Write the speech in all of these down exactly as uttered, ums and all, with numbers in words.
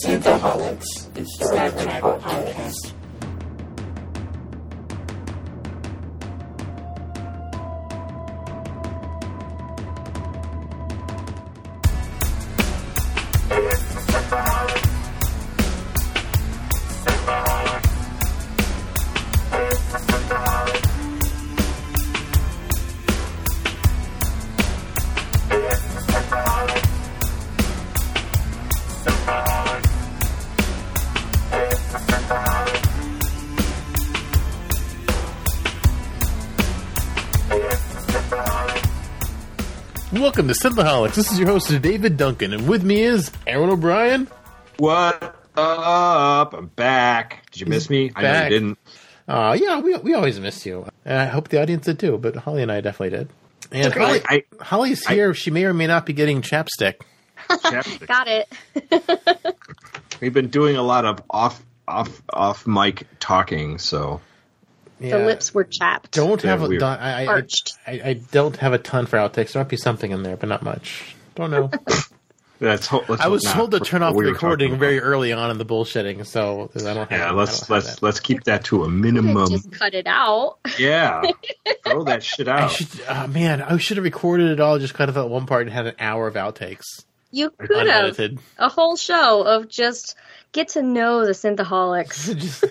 Synthaholics. It's the Rock and Apple podcast. Welcome to Synthaholics. This is your host, David Duncan, and with me is Aaron O'Brien. What up? I'm back. Did you miss me? Back. I know you didn't. Uh, yeah, we we always miss you. And I hope the audience did too, but Holly and I definitely did. And Okay. Holly, I- Holly's here. She may or may not be getting chapstick. Chapstick. Got it. We've been doing a lot of off off off mic talking, so Yeah. The lips were chapped. Don't have They're a weird. ton. I, I, Arched. I, I don't have a ton for outtakes. There might be something in there, but not much. Don't know. that's. Ho- let's I was hope told to not turn for off what the we were recording talking very about. early on in the bullshitting, so I don't have. Yeah, I let's don't have let's that. let's keep that to a minimum. Just cut it out. Yeah, throw that shit I out. should, oh, man, I should have recorded it all. Just cut off that one part and had an hour of outtakes. You could have Unedited. a whole show of just get to know the Synthaholics. Just-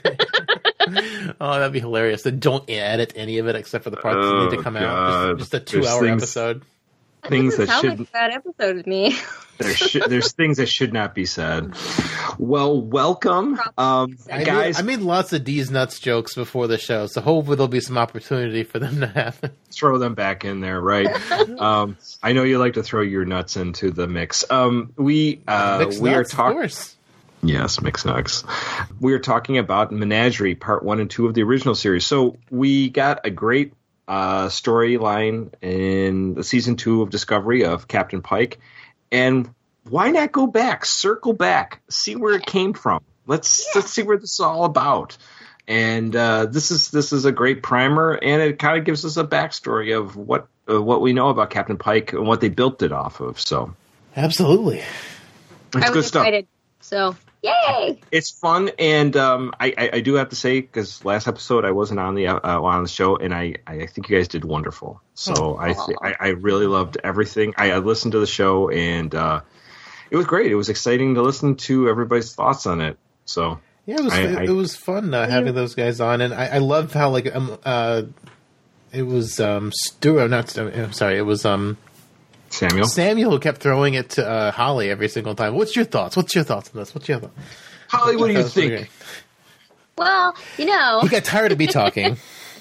oh, that'd be hilarious. Then don't edit any of it except for the parts that Oh, need to come out. God. Just, just a There's two-hour things- episode. Things Doesn't that sound should like a bad episode to me. there should there's things that should not be said. Well, welcome, um, I guys. made, I made lots of D's nuts jokes before the show, so hopefully there'll be some opportunity for them to happen. Throw them back in there, right? um, I know you like to throw your nuts into the mix. Um, we uh, Mixed we are nuts, of talking. course. Yes, mixed nuts. We are talking about Menagerie, part one and two of the original series. So we got a great uh, storyline in the season two of Discovery of Captain Pike, and why not go back, circle back, see where it came from? Let's let's see where this is all about. And uh, this is this is a great primer, and it kind of gives us a backstory of what uh, what we know about Captain Pike and what they built it off of. So Absolutely. it's I good was stuff. excited. So, yay! It's fun, and um, I, I, I do have to say, because last episode I wasn't on the uh, on the show, and I, I think you guys did wonderful. So I, th- I I really loved everything. I, I listened to the show, and uh, it was great. It was exciting to listen to everybody's thoughts on it. So Yeah, it was I- it, I- it was fun uh, having those guys on, and I, I love how like um uh it was um Stuart, not Stu- I'm sorry, it was um Samuel, Samuel who kept throwing it to uh, Holly every single time. What's your thoughts? What's your thoughts on this? What's your thoughts? Holly, what do you That was pretty think? great. Well, you know, He got tired of me talking.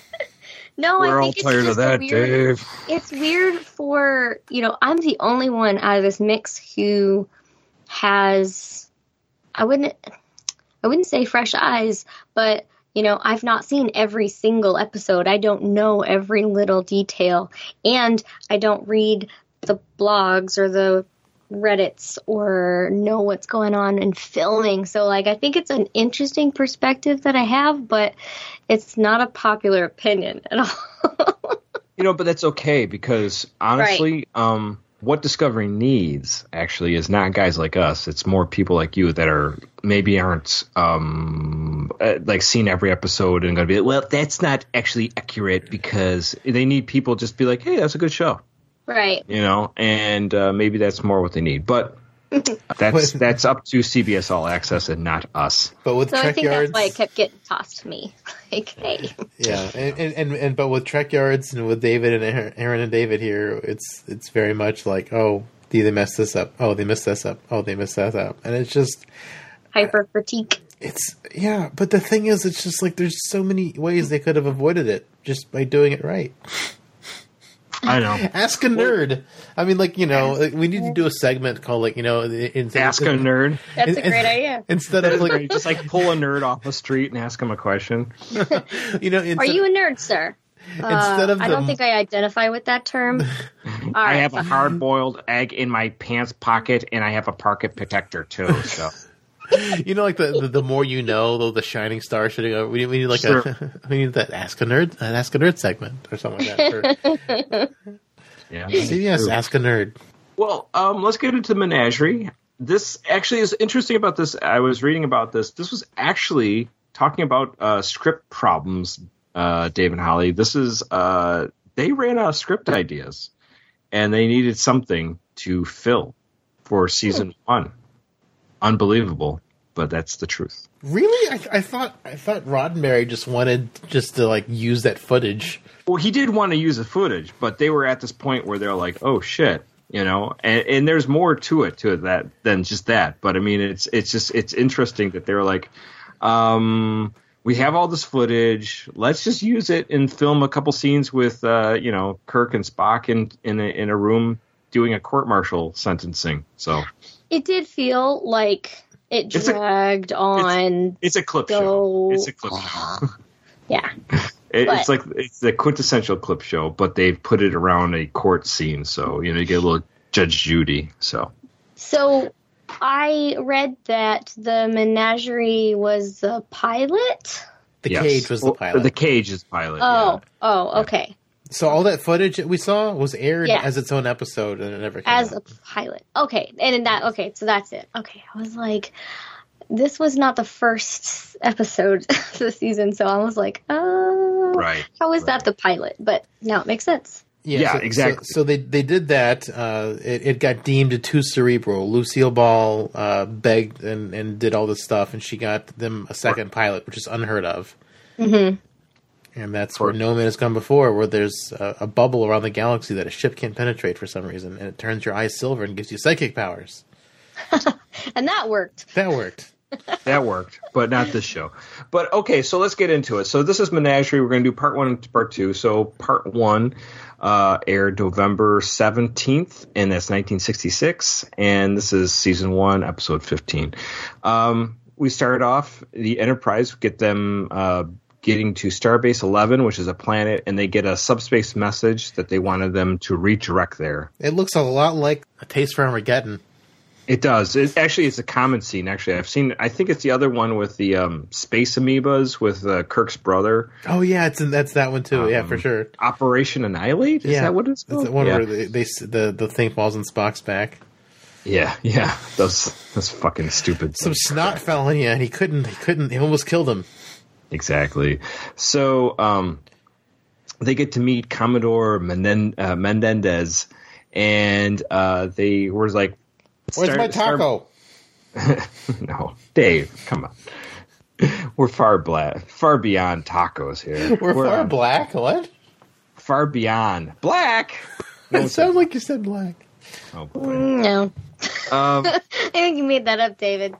no, We're I all think it's tired just of that, weird, Dave. It's weird for, you know, I'm the only one out of this mix who has, I wouldn't, I wouldn't say fresh eyes, but, you know, I've not seen every single episode. I don't know every little detail, and I don't read the blogs or the Reddits or know what's going on in filming. So, like, I think it's an interesting perspective that I have, but it's not a popular opinion at all. You know, but that's okay, because honestly, um, what Discovery needs actually is not guys like us. It's more people like you that are maybe aren't um, uh, like seen every episode and going to be, well, that's not actually accurate, because they need people just be like, hey, that's a good show, Right. you know, and uh, maybe that's more what they need. But that's that's up to C B S All Access and not us. But with So I Trek think Yards, that's why it kept getting tossed to me. Like, hey. yeah, and, and, and and but with Trek Yards and with David and Aaron- Aaron and David here, it's it's very much like, oh, they they messed this up. Oh, they messed this up. Oh, they messed that up. And it's just, Hyper critique. it's yeah. But the thing is, it's just like there's so many ways they could have avoided it just by doing it right. I know. Ask a nerd. I mean, like, you know, like, we need to do a segment called, like, you know, in, Ask a nerd. That's a in- great idea. Instead of like, Just like pull a nerd off the street and ask him a question. you know, instead, Are you a nerd, sir? instead Uh, of I the, don't think I identify with that term. All I right, have a fine. hard-boiled egg in my pants pocket, and I have a pocket protector too. So you know, like the, the the more you know, the, the shining star shooting over. We, we need like Sure. a we need that ask a nerd an ask a nerd segment or something like that. For yeah. C B S, ask a nerd. Well, um, let's get into Menagerie. this actually is interesting about this. I was reading about this. This was actually talking about uh, script problems, uh, Dave and Holly. This is uh, they ran out of script ideas, and they needed something to fill for season one. Unbelievable, but that's the truth. Really? I, I thought I thought Roddenberry just wanted just to like use that footage. Well, he did want to use the footage, but they were at this point where they're like, "Oh shit." You know, and, and there's more to it to it that than just that. But I mean, it's it's just it's interesting that they're like, um, we have all this footage. Let's just use it and film a couple scenes with, uh, you know, Kirk and Spock in in a, in a room doing a court-martial sentencing. So it did feel like it dragged it's a, on. It's, it's a clip so, show. It's a clip show. Yeah. It, but, it's like it's the quintessential clip show, but they've put it around a court scene, so you know you get a little Judge Judy. So, so I read that the menagerie was the pilot. The yes. cage was the well, pilot. The cage is pilot. Oh, yeah. oh, okay. So all that footage that we saw was aired Yeah. as its own episode, and it never came As out. a pilot. Okay, and in that, okay, so that's it. Okay, I was like, this was not the first episode of the season, so I was like, oh, Right. how is right. that the pilot? But now it makes sense. Yeah, so, exactly. So, so they they did that. Uh, it, it got deemed too cerebral. Lucille Ball uh, begged and, and did all this stuff, and she got them a second pilot, which is unheard of. Mm-hmm. And that's where No Man has gone before, where there's a, a bubble around the galaxy that a ship can't penetrate for some reason, and it turns your eyes silver and gives you psychic powers. And that worked. That worked. That worked, but not this show. But okay, so let's get into it. So this is Menagerie. We're going to do part one and part two. So part one uh, aired November seventeenth, and that's nineteen sixty-six. And this is season one, episode fifteen. Um, we started off the Enterprise, get them uh, getting to Starbase eleven, which is a planet, and they get a subspace message that they wanted them to redirect there. It looks a lot like A Taste for Armageddon. It does. It, actually, it's a common scene. Actually, I've seen. I think it's the other one with the um, space amoebas with uh, Kirk's brother. Oh yeah, it's in, that's that one too. Um, yeah, for sure. Operation Annihilate. Is yeah, that what it's That's called? the one yeah. where they, they the the thing falls in Spock's back. yeah, yeah. Those those fucking stupid. Some things. snot fell in you, and he couldn't. He couldn't. He almost killed him. Exactly. So um, they get to meet Commodore Menen- uh, Menendez, and uh, they were like, Where's Star- my taco? Star- no, Dave, come on. We're far black, far beyond tacos here. We're, far on- black. What? Far beyond black. No, It sounds like you said black. oh boy. Mm, No. Um, I think you made that up, David.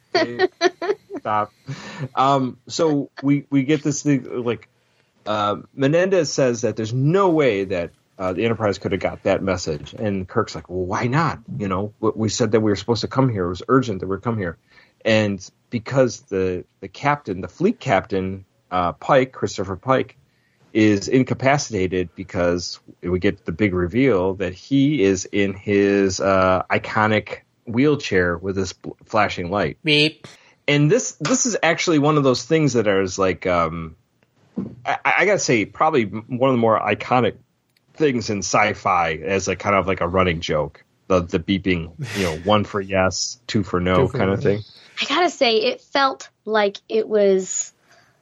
Stop. Um, so we we get this thing, like uh, Menendez says that there's no way that uh, the Enterprise could have got that message, and Kirk's like, well, why not? You know, we said that we were supposed to come here. It was urgent that we come here, and because the the captain, the fleet captain, uh, Pike, Christopher Pike, is incapacitated because we get the big reveal that he is in his uh, iconic wheelchair with this flashing light. Beep. And this this is actually one of those things that is like, um, I, I gotta say, probably one of the more iconic things in sci-fi as a kind of like a running joke. The the beeping, you know, one for yes, two for no Two for kind no. of thing. I gotta say, it felt like it was,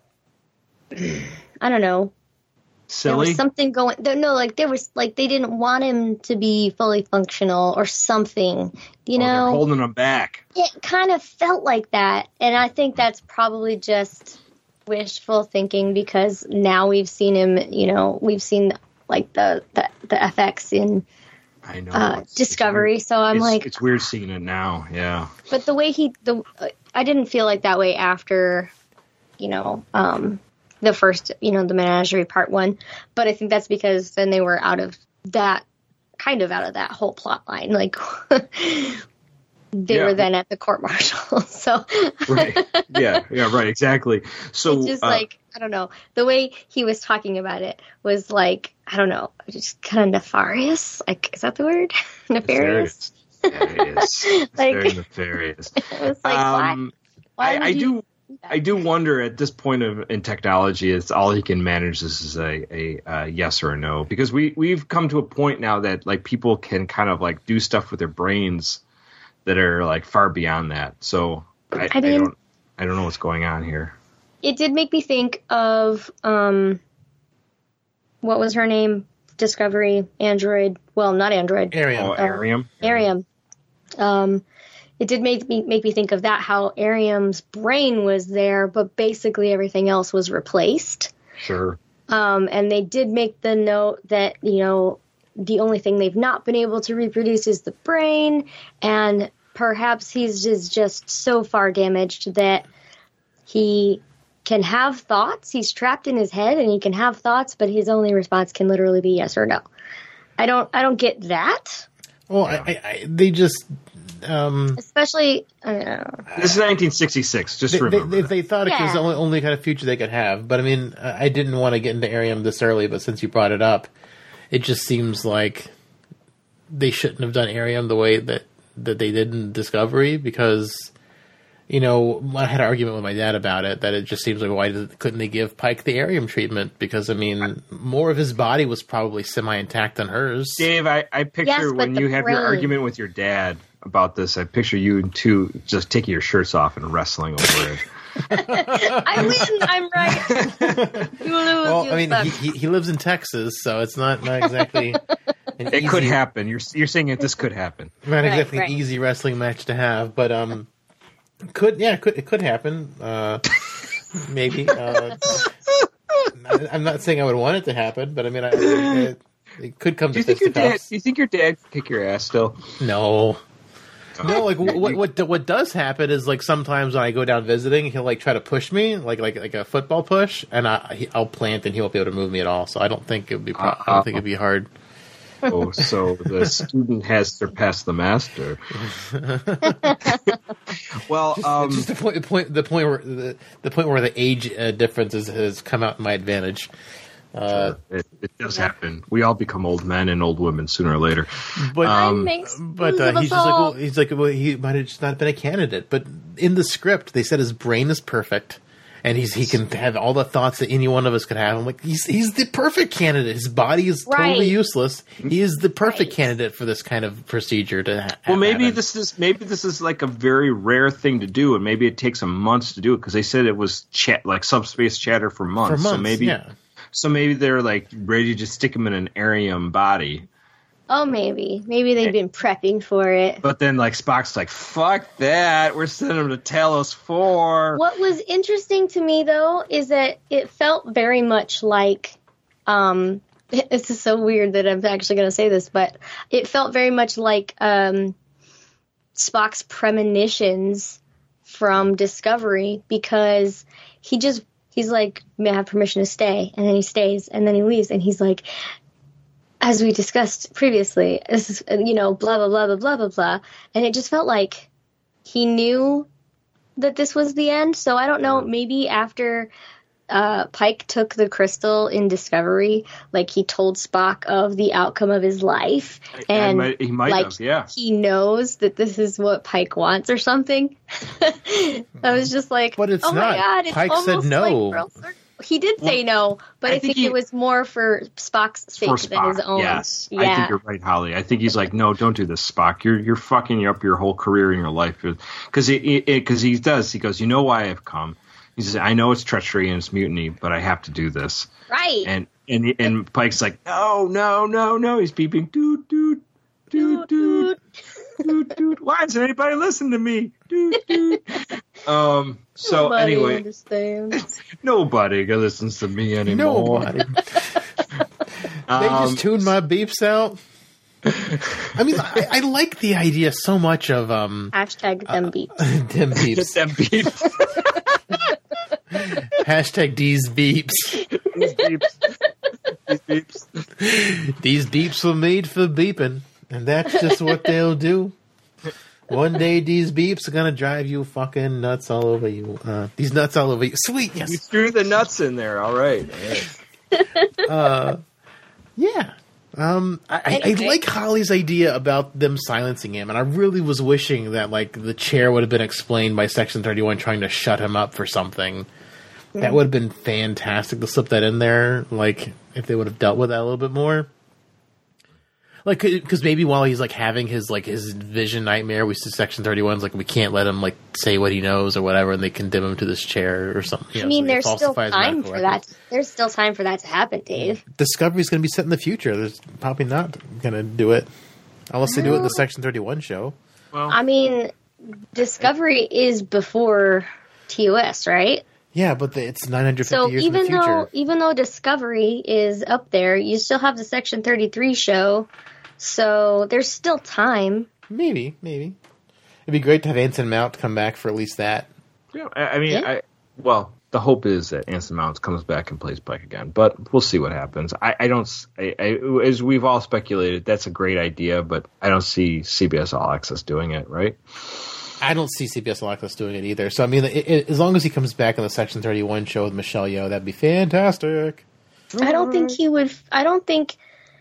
I don't know, there Silly. was something going, there, no, like there was, like they didn't want him to be fully functional or something, you Oh, they're know? holding them back. It kind of felt like that, and I think that's probably just wishful thinking because now we've seen him, you know, we've seen like the, the, the F X in I know. uh, It's- Discovery, it's so I'm it's, like, it's weird seeing it now. Yeah. but the way he, the I didn't feel like that way after, you know, um, the first, you know, the Menagerie part one. But I think that's because then they were out of that, kind of out of that whole plot line. Like they Yeah. were then at the court martial. So Right. Yeah. Yeah. Right. Exactly. So it's just uh, like, I don't know, the way he was talking about it was like, I don't know, just kind of nefarious. Like, is that the word? Nefarious. Nefarious. It's Like- very nefarious. It was like, Um, why? Why I, would I you do. that? I do wonder at this point of in technology, it's all he can manage. This is a, a, a yes or a no, because we we've come to a point now that like people can kind of like do stuff with their brains that are like far beyond that. So I, I mean, I don't I don't know what's going on here. It did make me think of um, what was her name? Discovery android. Well, not android. Arium. Oh, Arium. Arium. Um, it did make me make me think of that. How Arium's brain was there, but basically everything else was replaced. Sure. Um, and they did make the note that, you know, the only thing they've not been able to reproduce is the brain, and perhaps he's just, just so far damaged that he can have thoughts. He's trapped in his head, and he can have thoughts, but his only response can literally be yes or no. I don't, I don't get that. Well, I, I, I, they just, um, especially, I don't know. This is nineteen sixty-six. Just they, remember, they, that. they thought it Yeah. was the only, only kind of future they could have. But I mean, I didn't want to get into Arium this early, but since you brought it up, it just seems like they shouldn't have done Arium the way that, that they did in Discovery, because, you know, I had an argument with my dad about it, that it just seems like, why did, couldn't they give Pike the Arium treatment? Because, I mean, more of his body was probably semi-intact than hers. Dave, I, I picture Yes, but when the you have your brain. argument with your dad about this, I picture you two just taking your shirts off and wrestling over it. I win. I'm right. You lose. Well, you I mean, suck. he, he, he lives in Texas, so it's not, not exactly an It could easy- happen. You're you're saying that this could happen. Not Right, exactly right. an easy wrestling match to have, but um, could yeah, it could it could happen? Uh, maybe. Uh, I'm not saying I would want it to happen, but I mean, I, it, it could come Do you to think your dad? fisticuffs. Do you think your dad could kick your ass still? No. No, like You- what you- what what does happen is, like, sometimes when I go down visiting, he'll like try to push me, like like like a football push, and I he, I'll plant, and he won't be able to move me at all. So I don't think it would be. Pro- I don't think it'd be hard. Oh, so the student has surpassed the master. Well, um, Just the point, the point, the point where the, the point where the age uh, difference is, has come out in my advantage. Uh, it, it does happen. We all become old men and old women sooner or later. but Um, makes but fools uh, of us he's just like, all. well, he's like, well, he might have just not been a candidate. But in the script, they said his brain is perfect, and he's he can have all the thoughts that any one of us could have. I'm like, he's he's the perfect candidate. His body is Right. totally useless. He is the perfect Right. candidate for this kind of procedure to ha- Well, maybe happen. this is maybe this is like a very rare thing to do, and maybe it takes them months to do it because they said it was chat like subspace chatter for months. for months. so maybe yeah. so maybe they're like ready to just stick him in an Arium body. Oh, maybe. Maybe they've been prepping for it. But then, like, Spock's like, fuck that. We're sending him to Talos four. What was interesting to me, though, is that it felt very much like, um, this is so weird that I'm actually going to say this, but it felt very much like um, Spock's premonitions from Discovery, because he just, he's like, may I have permission to stay? And then he stays, and then he leaves, and he's like, as we discussed previously, this is, you know, blah, blah, blah, blah, blah, blah, blah. And it just felt like he knew that this was the end. So I don't know, maybe after uh, Pike took the crystal in Discovery, like, he told Spock of the outcome of his life. And might- he might like, have, yeah. he knows that this is what Pike wants or something. I was just like, But it's oh my not. God, it's Pike said almost no. like real circle. He did say no, but I I, think think, he- it was more for Spock's sake For than his Spock, own. yes. Yeah. I think you're right, Holly. I think he's like, no, don't do this, Spock. You're you're fucking up your whole career and your life. Because because he does. He goes, you know why I've come. He says, I know it's treachery and it's mutiny, but I have to do this. Right. And and and Pike's like, no, no, no, no. He's beeping, doot, doot, doot, doot, doot, doot. Why doesn't anybody listen to me? Doot, doot. Um. So Nobody anyway, understands. nobody listens to me anymore. Nobody. They Um, just tuned my beeps out. I mean, I, I like the idea so much of um, Hashtag them beeps. them beeps. Get them beeps. Hashtag these beeps. These beeps. These beeps. These beeps were made for beeping, and that's just what they'll do. One day, these beeps are gonna drive you fucking nuts all over you. Uh, these nuts all over you. Sweet, You yes. threw the nuts in there. All right. All right. Uh, yeah. Um, I, I, I Anyway. like Holly's idea about them silencing him, and I really was wishing that, like, the chair would have been explained by Section thirty-one trying to shut him up for something. That would have been fantastic to slip that in there, like, if they would have dealt with that a little bit more. Like, because maybe while he's like having his like his vision nightmare, we see Section thirty-one's like we can't let him like say what he knows or whatever, and they condemn him to this chair or something. You know, I mean, so there's still falsifies time medical for records. that. There's still time for that to happen, Dave. Discovery's going to be set in the future. There's probably not going to do it unless they do it in the Section thirty-one show. Well, I mean, Discovery is before T O S, right? Yeah, but the, it's nine hundred fifty So years in the even future. though even though Discovery is up there, you still have the Section thirty-three show. So there's still time. Maybe, maybe. It'd be great to have Anson Mount come back for at least that. yeah, I, I mean, Yeah. I well, the hope is that Anson Mount comes back and plays Pike again, but we'll see what happens. I, I don't, s- I, I- as we've all speculated, that's a great idea, but I don't see C B S All Access doing it, right? I don't see C B S All Access doing it either. So, I mean, it, it, as long as he comes back in the Section thirty-one show with Michelle Yeoh, that'd be fantastic. I don't think he would. I don't think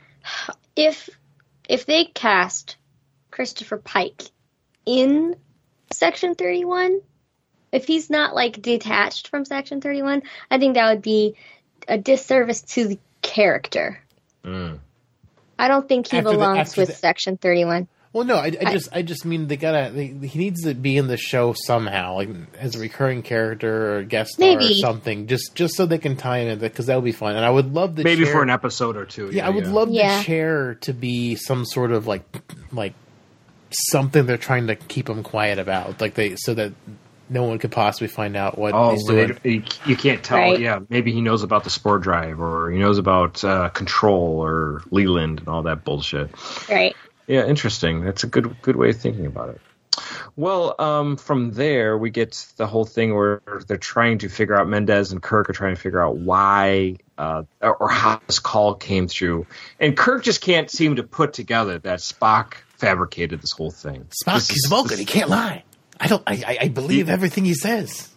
if if they cast Christopher Pike in Section thirty-one, if he's not like detached from Section thirty-one, I think that would be a disservice to the character. Mm. I don't think he After the- belongs after with the- Section thirty-one. Well, no, I, I just, I just mean they gotta. They, he needs to be in the show somehow, like as a recurring character or a guest star or Maybe. something, just, just so they can tie him in, because that would be fun. And I would love the Maybe chair, for an episode or two. Yeah, I would yeah. love Yeah. the chair to be some sort of like, like something they're trying to keep him quiet about, like they, so that no one could possibly find out what Oh, he's doing. they- you you can't tell. Right. Yeah, maybe he knows about the Spore Drive, or he knows about uh, Control or Leland and all that bullshit. Right. Yeah, interesting. That's a good good way of thinking about it. Well, um, from there we get the whole thing where they're trying to figure out, Mendez and Kirk are trying to figure out why uh, or, or how this call came through, and Kirk just can't seem to put together that Spock fabricated this whole thing. Spock, This he's is- Vulcan. this- He can't lie. I don't. I, I, I believe everything he says.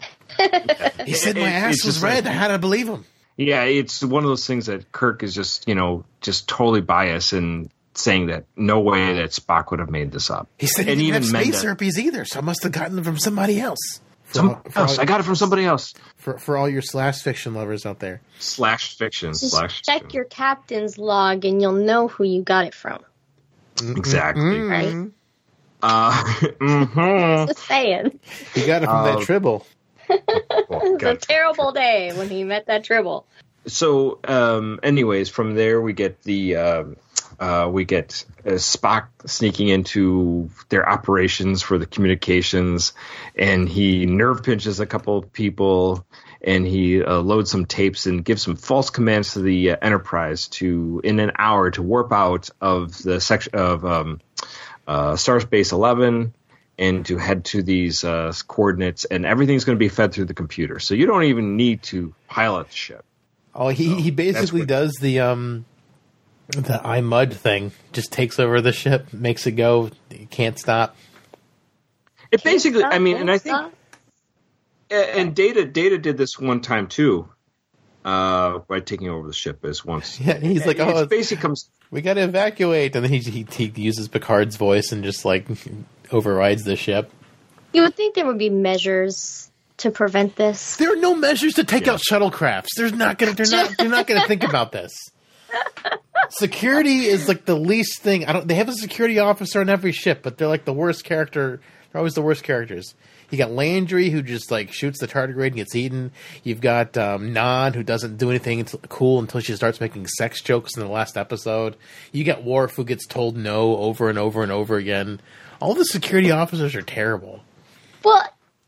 He said It- my it- ass it's was just red. like- I had to believe him. Yeah, it's one of those things that Kirk is just, you know, just totally biased and saying that no way that Spock would have made this up. He said he And didn't have even space Mendez- herpes either, so I must have gotten them from somebody else. For, Some all- for else. all, I got it from somebody else. for, for all your slash fiction lovers out there. Slash fiction. Just slash check fiction. your captain's log and you'll know who you got it from. Exactly. Mm-hmm. Right? Uh, mhm. Just saying. He got it from Uh, that tribble. Oh, It's a God. terrible day when he met that Tribble. So, um, anyways, from there we get the um, uh, we get uh, Spock sneaking into their operations for the communications, and he nerve pinches a couple of people, and he uh, loads some tapes and gives some false commands to the uh, Enterprise to, in an hour, to warp out of the section of um, uh, Starbase eleven. And to head to these uh, coordinates, and everything's going to be fed through the computer. So you don't even need to pilot the ship. Oh, he he basically what- does the um the I Mud thing. Just takes over the ship, makes it go. He can't stop. It basically, Stop, I mean, and I won't think, stop. and Data Data did this one time too, uh, by taking over the ship as once. Yeah, he's like, oh, it basically comes. we got to evacuate, and then he, he he uses Picard's voice and just like overrides the ship. You would think there would be measures to prevent this. There are no measures to take out shuttlecrafts. There's not gonna. They're not. They're not gonna think about this. Security is like the least thing. I don't. They have a security officer on every ship, but they're like the worst character. They're always the worst characters. You got Landry, who just like shoots the tardigrade and gets eaten. You've got um, Nan, who doesn't do anything until, cool until she starts making sex jokes in the last episode. You got Worf, who gets told no over and over and over again. All the security officers are terrible. Well,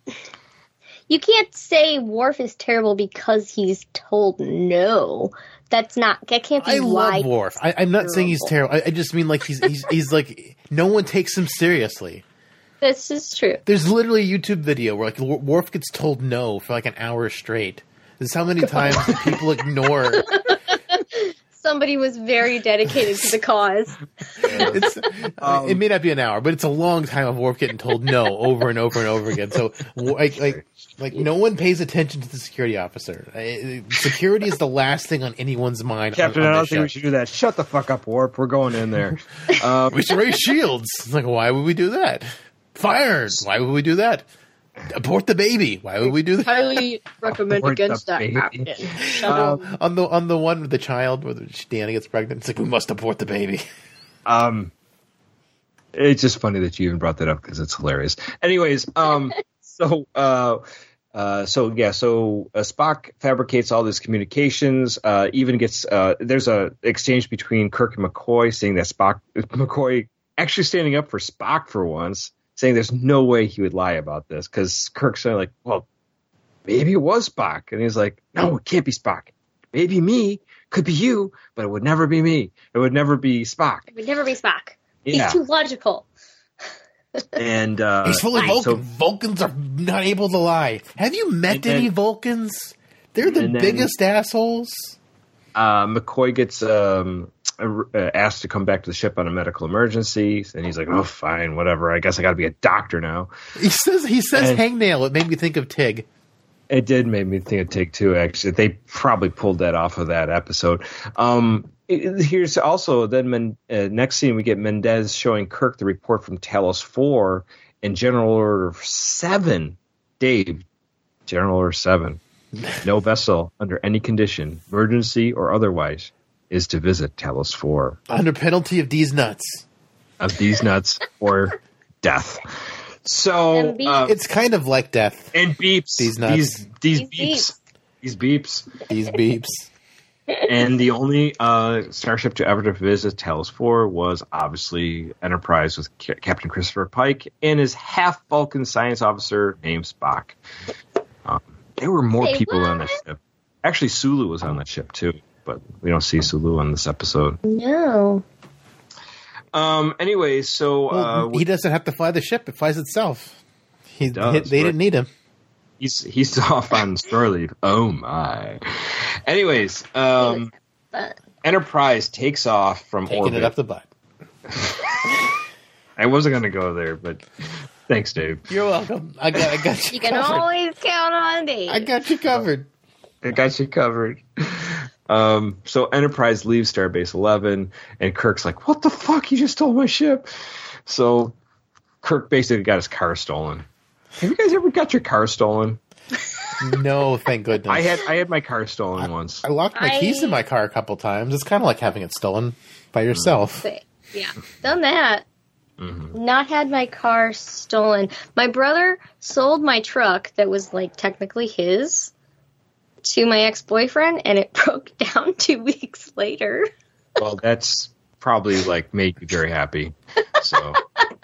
you can't say Worf is terrible because he's told no. That's not. That can't be I why. love Worf. I, I'm not saying he's terrible. I, I just mean like he's he's he's like no one takes him seriously. This is true. There's literally a YouTube video where like Worf gets told no for like an hour straight. This is how many times that people ignore. Somebody was very dedicated to the cause. It's, it may not be an hour, but it's a long time of Worf getting told no over and over and over again. So like like like no one pays attention to the security officer. Uh, Security is the last thing on anyone's mind. Captain, on, on I don't this think show. we should do that. Shut the fuck up, Warp. We're going in there. Um, We should raise shields. It's like, why would we do that? Fire! Why would we do that? Abort the baby. Why would we do that? Highly recommend Abort the against that, baby. Captain. Shut Um, up. On the on the one with the child where Deanna gets pregnant, it's like we must abort the baby. Um, it's just funny that you even brought that up because it's hilarious. Anyways, um, so uh, uh, so yeah, so uh, Spock fabricates all these communications. Uh, even gets uh, there's a exchange between Kirk and McCoy saying that Spock McCoy actually standing up for Spock for once, saying there's no way he would lie about this because Kirk's like, well, maybe it was Spock, and he's like, no, it can't be Spock. Maybe me, could be you, but it would never be me. It would never be Spock. It would never be Spock. Yeah. He's too logical. And uh, he's fully Vulcan. So, Vulcans are not able to lie. Have you met then, any Vulcans? They're the then, biggest assholes. Uh, McCoy gets um, uh, asked to come back to the ship on a medical emergency, and he's like, "Oh, fine, whatever. I guess I got to be a doctor now." He says, "He says, and, hangnail." It made me think of Tig. It did make me think of Tig too. Actually, they probably pulled that off of that episode. Um, it, here's also then Men, uh, next scene we get Mendez showing Kirk the report from Talos four and General Order seven. Dave, General Order seven. No vessel under any condition, emergency or otherwise, is to visit Talos four under penalty of these nuts. Of these nuts or death. So uh, it's kind of like death and beeps. These nuts. These, these, these beeps. beeps. These beeps. These beeps. And the only uh, starship to ever to visit Talos four was obviously Enterprise with C- Captain Christopher Pike and his half Vulcan science officer named Spock. Um, there were more Say people what? on the ship. Actually, Sulu was on that ship too, but we don't see Sulu on this episode. No. Um. Anyway, so uh, well, he doesn't have to fly the ship; it flies itself. He, does, he they right? didn't need him. He's he's off on store leave. Oh my. Anyways, um, Enterprise takes off from Taking orbit. it up the butt. I wasn't going to go there, but thanks, Dave. You're welcome. I got I got you. You can covered. always count on Dave. I got you covered. I got you covered. Um, so Enterprise leaves Starbase eleven, and Kirk's like, "What the fuck? You just stole my ship!" So Kirk basically got his car stolen. Have you guys ever got your car stolen? No, thank goodness. I had I had my car stolen I, once. I locked my I... keys in my car a couple times. It's kind of like having it stolen by yourself. Yeah, done that. Mm-hmm. Not had my car stolen. My brother sold my truck that was like technically his to my ex-boyfriend, and it broke down two weeks later. Well, that's probably like made you very happy. So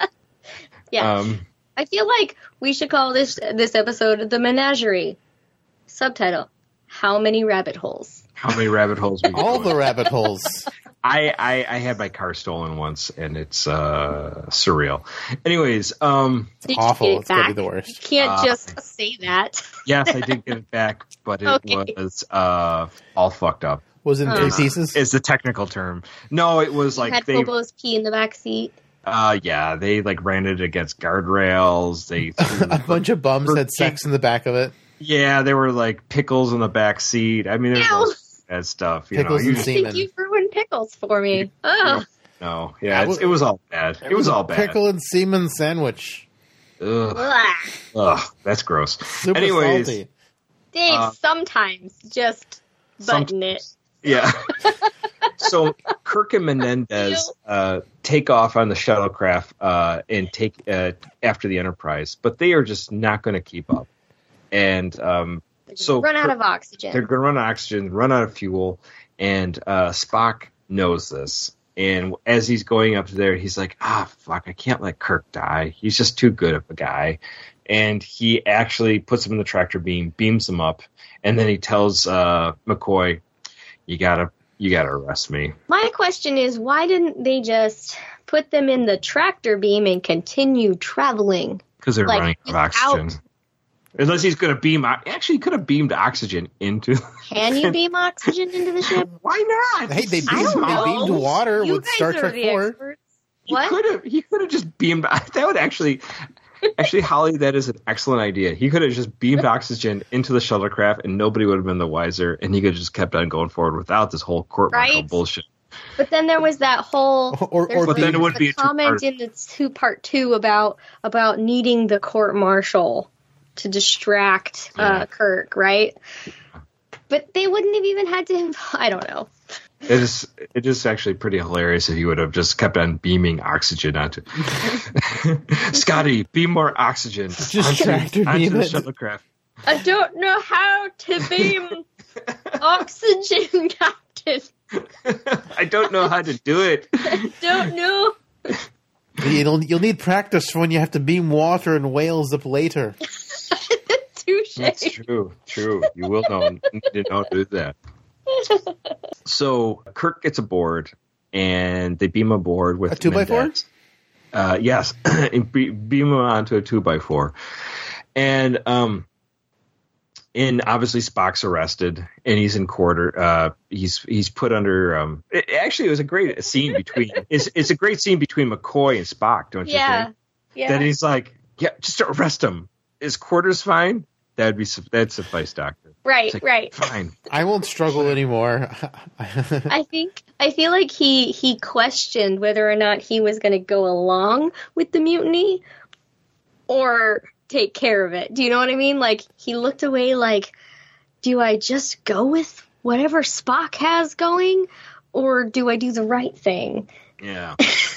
yeah, um, I feel like we should call this this episode the Menagerie. Subtitle: How many rabbit holes? How many rabbit holes? We All the rabbit holes. I, I I had my car stolen once, and it's uh, surreal. Anyways, um, it's awful. It it's gonna be the worst. You can't uh, just say that. Yes, I did get it back, but it Okay. was uh, all fucked up. Was it in three Uh. pieces? Is the technical term? No, it was like Had they. Bobo's pee in the back seat. Uh, yeah, they like ran it against guardrails. They threw, A bunch of bums had sex in the back of it. yeah, there were like pickles in the back seat. I mean, there Ew. was bad stuff. You Pickles know, you and just, semen. Thank you for ruining pickles for me. Oh, no, yeah, it's, it was all bad. It, was, all bad. Pickle and semen sandwich. Ugh, Ugh. ugh, that's gross. Super Anyways, salty. Dave, Uh, sometimes just button it. yeah. So Kirk and Menendez uh, take off on the shuttlecraft uh, and take uh, after the Enterprise, but they are just not going to keep up. And um, so run out Kirk- of oxygen. They're going to run out of oxygen, run out of fuel, and uh, Spock knows this. And as he's going up there, he's like, ah, fuck, I can't let Kirk die. He's just too good of a guy. And he actually puts him in the tractor beam, beams him up, and then he tells uh, McCoy, you gotta, you gotta arrest me. My question is, why didn't they just put them in the tractor beam and continue traveling? Because they're Like, running out of without- oxygen. Unless he's going to beam, actually, he could have beamed oxygen into. Can you beam oxygen into the ship? Why not? Hey, they I beamed, don't they know. beamed water You with guys Star are Trek the four. experts. He What? could have. He could have just beamed. That would actually, actually, Holly, that is an excellent idea. He could have just beamed oxygen into the shuttlecraft, and nobody would have been the wiser, and he could have just kept on going forward without this whole court martial Right? bullshit. But then there was that whole Or- there's or But then it a- would a be a comment two-part. in the two part two about about needing the court martial to distract uh, Yeah. Kirk, right? But they wouldn't have even had to. I don't know. It is it is actually pretty hilarious if you would have just kept on beaming oxygen onto Scotty, beam more oxygen. Just onto, tractor onto beam the it. shuttlecraft. I don't know how to beam oxygen, Captain. I don't know how to do it. I don't know. You'll you'll need practice for when you have to beam water and whales up later. Touche. That's true. True. You will know need to know how to do that. So Kirk gets aboard, and they beam aboard with A two by four? Mendez. Uh, yes, and be- beam him onto a two by four, and um, and obviously Spock's arrested, and he's in quarter. Uh, he's he's put under. Um, it, actually, it was a great scene between. It's it's a great scene between McCoy and Spock, don't you Yeah. think? Yeah. Then he's like, "Yeah, just arrest him. Is quarters fine? That'd be su- that'd suffice, Doctor." Right, It's like, right. Fine. I won't struggle anymore. I think I feel like he he questioned whether or not he was going to go along with the mutiny or take care of it. Do you know what I mean? Like he looked away like, do I just go with whatever Spock has going or do I do the right thing? Yeah.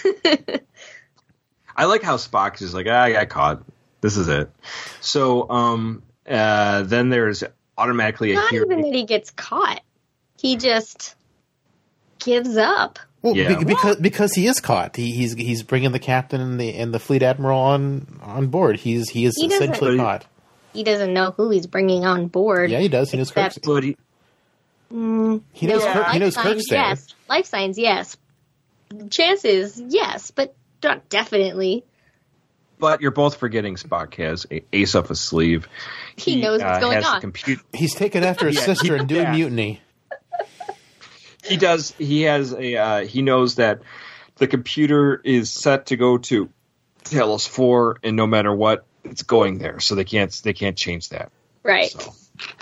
I like how Spock is like, ah, I got caught. This is it. So um, uh, then there's automatically a Not hearing. even that he gets caught. He just gives up. Well, Yeah. be- because because he is caught. He, he's he's bringing the captain and the and the fleet admiral on on board. He's he is He doesn't- essentially But he- caught. He doesn't know who he's bringing on board. Yeah, he does. He knows Kirk's. Except- But he, Mm, He knows. no, Kirk, he life knows signs, Kirk's there. yes. Life signs, yes. Chances, yes, but not definitely. but you're both forgetting Spock has a ace up his sleeve. He knows what's uh, going has on. The computer. He's taken after his Yeah, sister and doing yeah. mutiny. He does. He has a. Uh, he knows that the computer is set to go to Talos four, and no matter what, it's going there. So they can't. They can't change that. Right. So,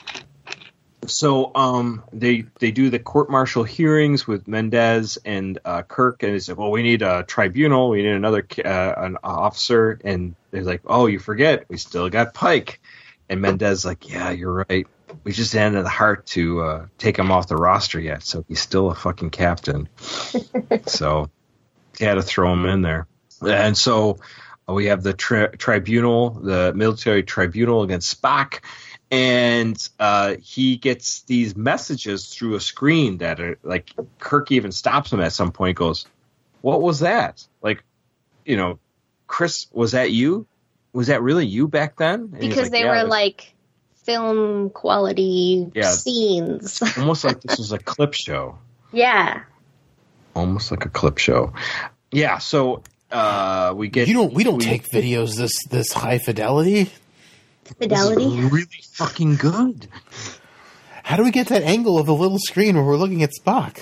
so um, they they do the court martial hearings with Mendez and uh, Kirk, and they say, "Well, we need a tribunal. We need another uh, an officer." And they're like, "Oh, you forget, we still got Pike." And Mendez like, "Yeah, you're right. We just hadn't had the heart to uh, take him off the roster yet, so he's still a fucking captain." So he had to throw him in there, and so uh, we have the tri- tribunal, the military tribunal against Spock. And uh, he gets these messages through a screen that are like Kirk even stops him at some point. Goes, "What was that? Like, you know, Chris, was that you? Was that really you back then?" And he's Because like, they "Yeah, were it was like film quality Yeah. scenes. almost like this was a clip show, Yeah. almost like a clip show." Yeah. So uh, we get You don't. We don't we- take videos this this high fidelity. Fidelity. This is really fucking good. How do we get that angle of the little screen where we're looking at Spock?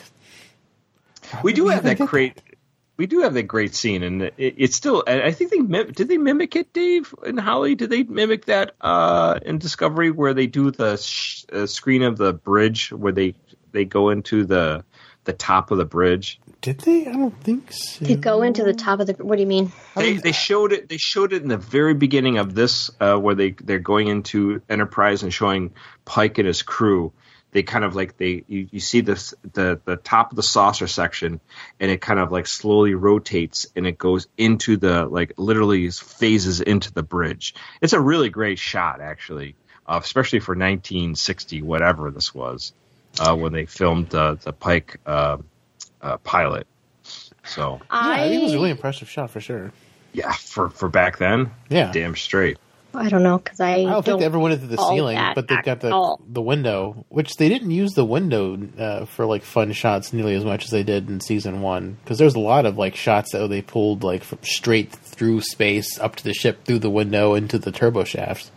How We did do have even that get great. We do have that great scene, and it, it's still. I I think they mim- did they mimic it, Dave and Holly? Did they mimic that uh, in Discovery, where they do the sh- uh, screen of the bridge, where they they go into the the top of the bridge? Did they? I don't think so. To go into the top of the. What do you mean? They they showed it. They showed it in the very beginning of this, uh, where they they're going into Enterprise and showing Pike and his crew. They kind of like they you, you see this the the top of the saucer section, and it kind of like slowly rotates and it goes into the like literally phases into the bridge. It's a really great shot, actually, uh, especially for nineteen sixty whatever this was, uh, when they filmed the the Pike uh, uh, pilot. So Yeah, I think it was a really impressive shot for sure. yeah, for for back then, Yeah. damn straight. I don't know because I, I don't think they ever went into the all ceiling, that but they've got at the all. the window, which they didn't use the window uh, for like fun shots nearly as much as they did in season one. Because there's a lot of like shots that they pulled like from straight through space up to the ship through the window into the turbo shafts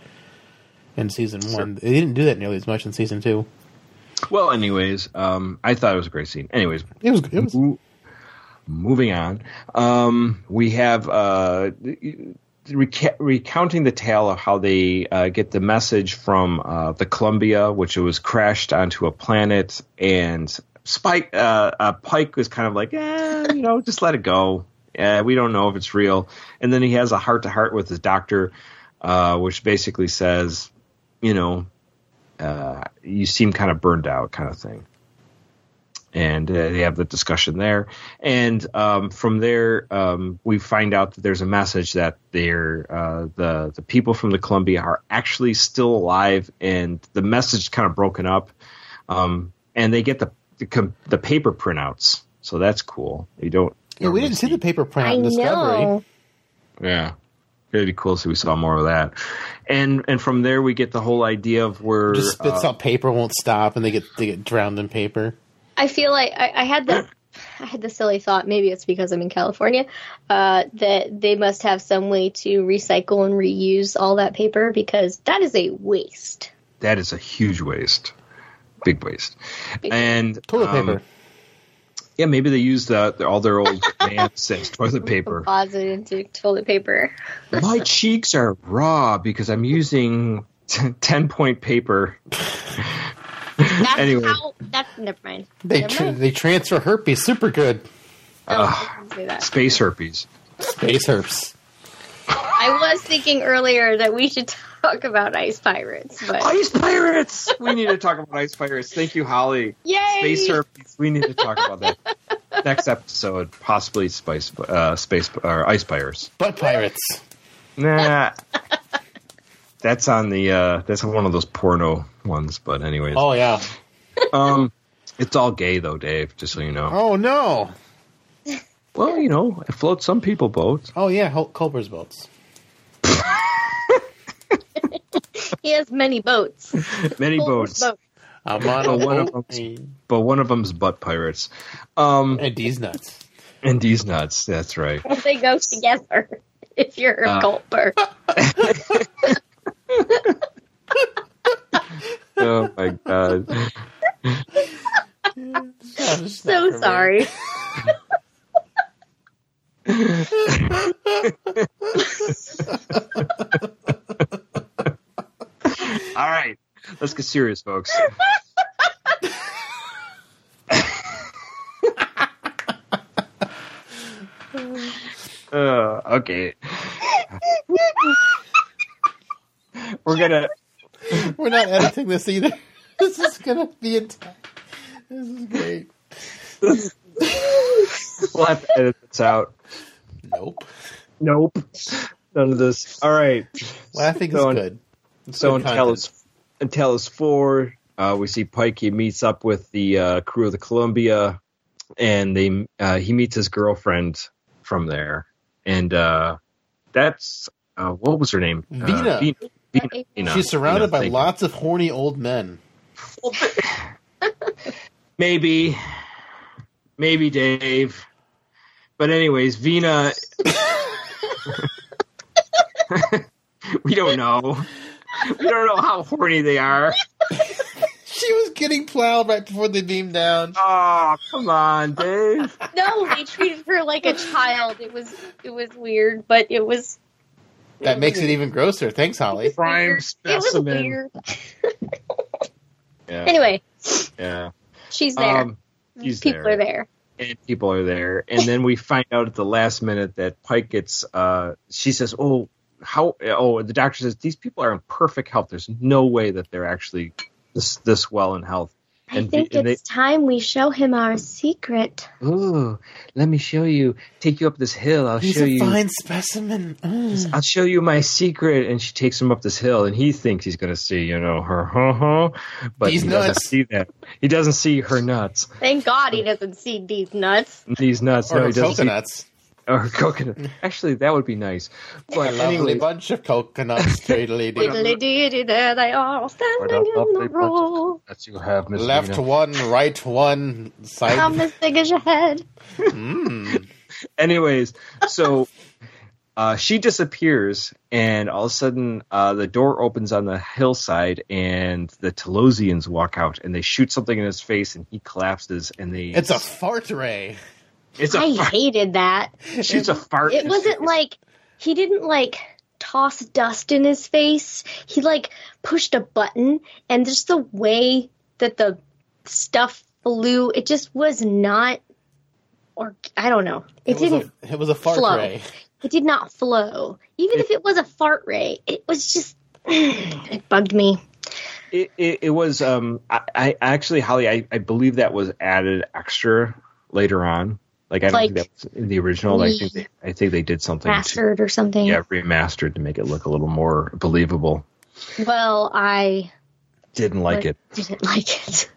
in season one. They didn't do that nearly as much in season two. Well, anyways, um, I thought it was a great scene. Anyways, It was it was mo- moving on, um, we have uh, reca- recounting the tale of how they uh, get the message from uh, the Columbia, which was crashed onto a planet, and Spike uh, uh, Pike was kind of like, eh, you know, just let it go. Uh, we don't know if it's real. And then he has a heart to heart with his doctor, uh, which basically says, you know, uh, you seem kind of burned out, kind of thing. and uh, they have the discussion there. And um, from there, um, we find out that there's a message that they're, uh, the the people from the Columbia are actually still alive, and the message is kind of broken up. Um, and they get the, the com- the paper printouts, so that's cool. You don't. Yeah, we didn't see the paper printout I in Discovery. know. Yeah, it'd be cool if we saw more of that. And and from there, we get the whole idea of where Just spits uh, out paper, won't stop, and they get they get drowned in paper. I feel like I, I had the I had the silly thought, maybe it's because I'm in California, uh, that they must have some way to recycle and reuse all that paper, because that is a waste. that is a huge waste, big waste. Big And Toilet um, paper. Yeah, maybe they used uh, all their old pants as toilet paper. Deposit into toilet paper. My cheeks are raw because I'm using t- ten point paper. That's Anyway. how. That's never mind. They Never tra- mind. they transfer herpes super good. No, Ugh. I didn't say that. Space herpes. Space herpes. I was thinking earlier that we should talk about ice pirates, but Ice pirates! We need to talk about ice pirates. Thank you, Holly. yay! Space herpes. We need to talk about that. Next episode, possibly spice, uh, space or ice pirates. Butt pirates. Nah. That's on the uh, that's on one of those porno ones, but anyways. Oh, yeah. Um it's all gay though, Dave, just so you know. Oh, no. Well, you know, it floats some people boats. Oh, yeah, Hol- Culber's boats. He has many boats. Many Culver's boats. boat. I'm on But a one of boat. them's- But one of them's butt pirates. Um And these nuts. and these nuts, that's right. They go together. If you're a Uh, gulper. Oh my god. So sorry. All right. Let's get serious, folks. uh, okay. We're gonna We're not editing this either. This is going to be intact. This is great. we'll have to edit this out. Nope. Nope. None of this. All right. Well, I think So it's in- good. It's So good in content. Talos, in Talos four, uh, we see Pike. He meets up with the uh, crew of the Columbia, and they uh, he meets his girlfriend from there, and uh, that's uh, what was her name? Vina. Uh, Vina. Vina. Vina. She's surrounded Vina, by thank you. lots of horny old men. Maybe, maybe Dave. But anyways, Vina. We don't know. We don't know how horny they are. She was getting plowed right before they beamed down. Oh, come on, Dave. No, they treated her like a child. It was it was weird, but it was That makes it even grosser. Thanks, Holly. Prime weird. It was specimen. weird. Yeah. Anyway, Yeah. she's there. Um, she's People there. are there. And people are there. And then we find out at the last minute that Pike gets, uh, she says, oh, how, oh, the doctor says, these people are in perfect health. There's no way that they're actually this, this well in health. I And, think and it's time we show him our secret. they, oh, let me show you, take you up this hill. I'll He's show a you. fine specimen. Mm. I'll show you my secret. And she takes him up this hill, and he thinks he's going to see, you know, her, huh, huh. But These he doesn't nuts. see that. He doesn't see her nuts. Thank God he doesn't see these nuts. These nuts. Or no, her he doesn't see- coconuts. Or her coconut. Actually, that would be nice. A But lovely anyway, bunch of coconuts, tradely dee. Diddly dee, there they are, standing in lovely the bunch row. that you have, Miss Left Nina. one, right one, I'm side. as big as your head. Mm. Anyways, so uh, she disappears, and all of a sudden, uh, the door opens on the hillside, and the Telosians walk out, and they shoot something in his face, and he collapses, and they. It's a fart ray. It's a I fart. hated that. Shoots a fart. It in his wasn't face. like he didn't like toss dust in his face. He like pushed a button, and just the way that the stuff flew, it just was not. Or I don't know. It, It was, didn't. a, it was a fart flow. ray. It did not flow. Even It- if it was a fart ray, it was just. It bugged me. It, it, it was um I, I actually Holly I, I believe that was added extra later on. Like I don't Like, think that was in the original. I think they, I think they did something Mastered to, or something. yeah, remastered to make it look a little more believable. Well, I Didn't like it. didn't like it.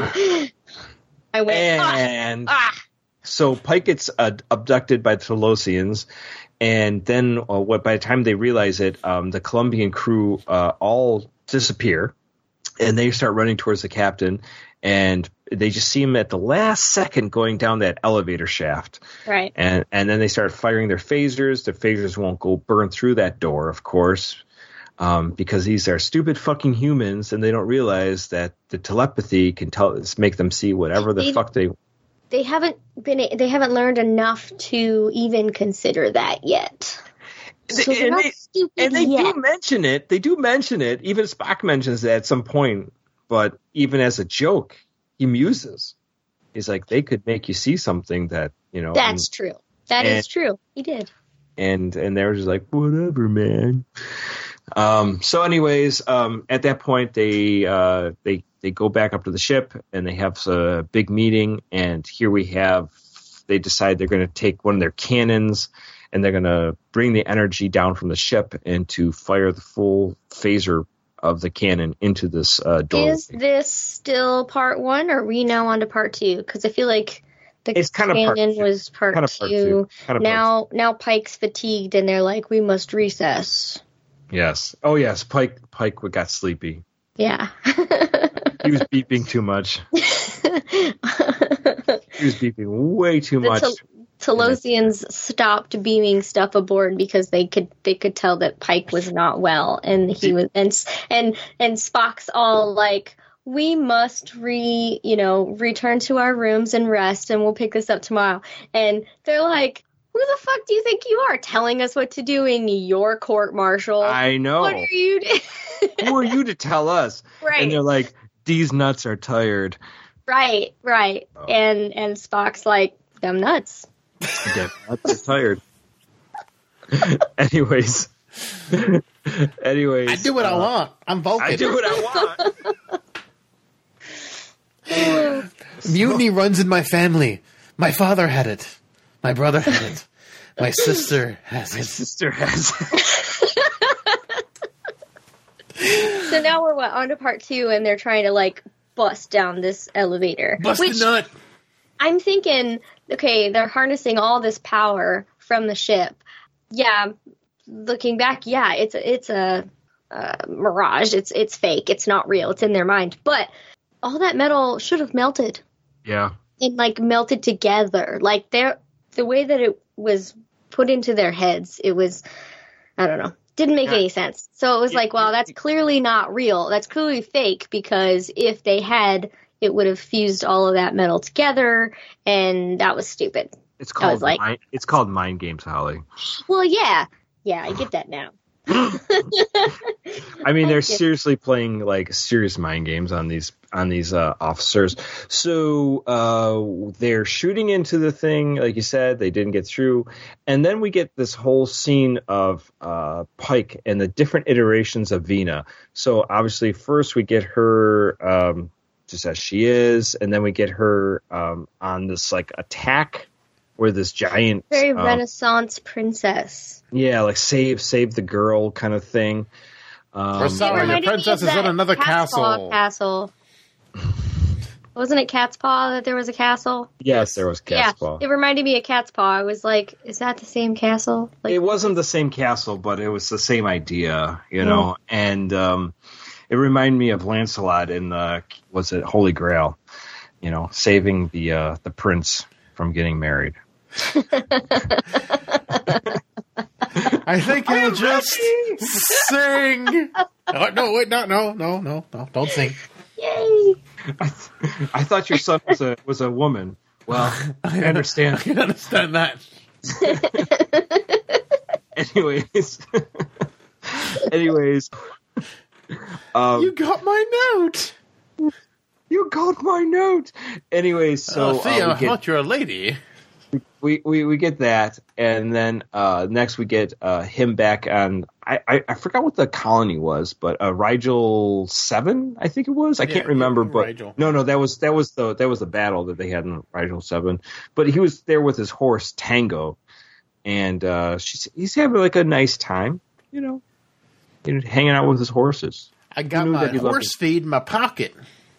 I went, And ah, ah. so Pike gets uh, abducted by the Talosians, and then uh, what? By the time they realize it, um, the Colombian crew uh, all disappear, and they start running towards the captain, and they just see him at the last second going down that elevator shaft. Right. And and then they start firing their phasers. The phasers won't go burn through that door, of course, um, because these are stupid fucking humans, and they don't realize that the telepathy can tell make them see whatever the They- fuck they. They haven't been. They haven't learned enough to even consider that yet. So they're and not they, stupid and they yet. do mention it. They do mention it. Even Spock mentions it at some point. But even as a joke, he muses. He's like, they could make you see something that you know. That's and, true. That and- is true. He did. and and they were just like, whatever, man. Um, so, anyways, um, at that point, they uh, they they go back up to the ship and they have a big meeting. And here we have they decide they're going to take one of their cannons and they're going to bring the energy down from the ship and to fire the full phaser of the cannon into this uh, doorway. Is this still part one, or are we now on to part two? Because I feel like the It's kind of part cannon two. was part, Kind of part two. two. Kind of part Now, now Pike's fatigued, and they're like, "We must recess." Yes. Oh, yes. Pike Pike got sleepy. Yeah. He was beeping too much. He was beeping way too The much. Tal- Talosians stopped beaming stuff aboard because they could they could tell that Pike was not well, and he was and and and Spock's all like, "We must re you know return to our rooms and rest, and we'll pick this up tomorrow." And they're like, "Who the fuck do you think you are, telling us what to do in your court martial? I know. What are you doing?" Who are you to tell us? Right. And they're like, these nuts are tired. Right, right. Oh. And and Spock's like, "Them nuts." Damn nuts are tired. Anyways. Anyways. I do what I uh, want. I'm Vulcan. I do what I want. Mutiny runs in my family. My father had it. My brother had it. My sister has My it. sister has So now we're what, on to part two, and they're trying to like bust down this elevator. Bust which the nut. I'm thinking, okay, they're harnessing all this power from the ship. Yeah, looking back, yeah, it's a, it's a uh, mirage. It's it's fake. It's not real. It's in their mind. But all that metal should have melted Yeah. and like melted together. Like they're the way that it was put into their heads. It was, I don't know. Didn't make Yeah. any sense. So it was Yeah, like, well, yeah. that's clearly not real. That's clearly fake, because if they had, it would have fused all of that metal together, and that was stupid. It's I called was like- mind, it's called mind games, Holly. Well, yeah. Yeah, I get that now. I mean, they're Thank you. seriously playing like serious mind games on these on these uh, officers. So uh, they're shooting into the thing, like you said. They didn't get through, and then we get this whole scene of uh, Pike and the different iterations of Vina. So obviously, first we get her um, just as she is, and then we get her um, on this like attack where this giant Very um, Renaissance princess. yeah, like save save the girl kind of thing. Um, We're sorry, It your reminded me princess of is in that another Cat's castle. Paw castle. Wasn't it Cat's Paw that there was a castle? Yes, there was Cat's Paw. Yeah, it reminded me of Cat's Paw. I was like, is that the same castle? Like, It wasn't the same castle, but it was the same idea, you know. And um, it reminded me of Lancelot in the was it Holy Grail, you know, saving the uh, the prince from getting married. I think I'll just sing. Oh, no, wait, no, no, no, no, no, don't sing. yay! I, th- I thought your son was a was a woman. Well, I I understand. can understand that. Anyways, anyways, um, You got my note. you got my note. Anyways, so oh, Theo, uh, I we get, thought you're a lady. we, we, we get that, and then uh, next we get uh, him back on. I, I, I forgot what the colony was, but uh, Rigel Seven, I think it was. I Yeah, can't remember, yeah, but Rigel. no, no, that was that was the that was the battle that they had in Rigel Seven. But he was there with his horse Tango, and uh, she's he's having like a nice time, you know, you know, hanging out with his horses. I got knew my that he loved horse feed in my pocket.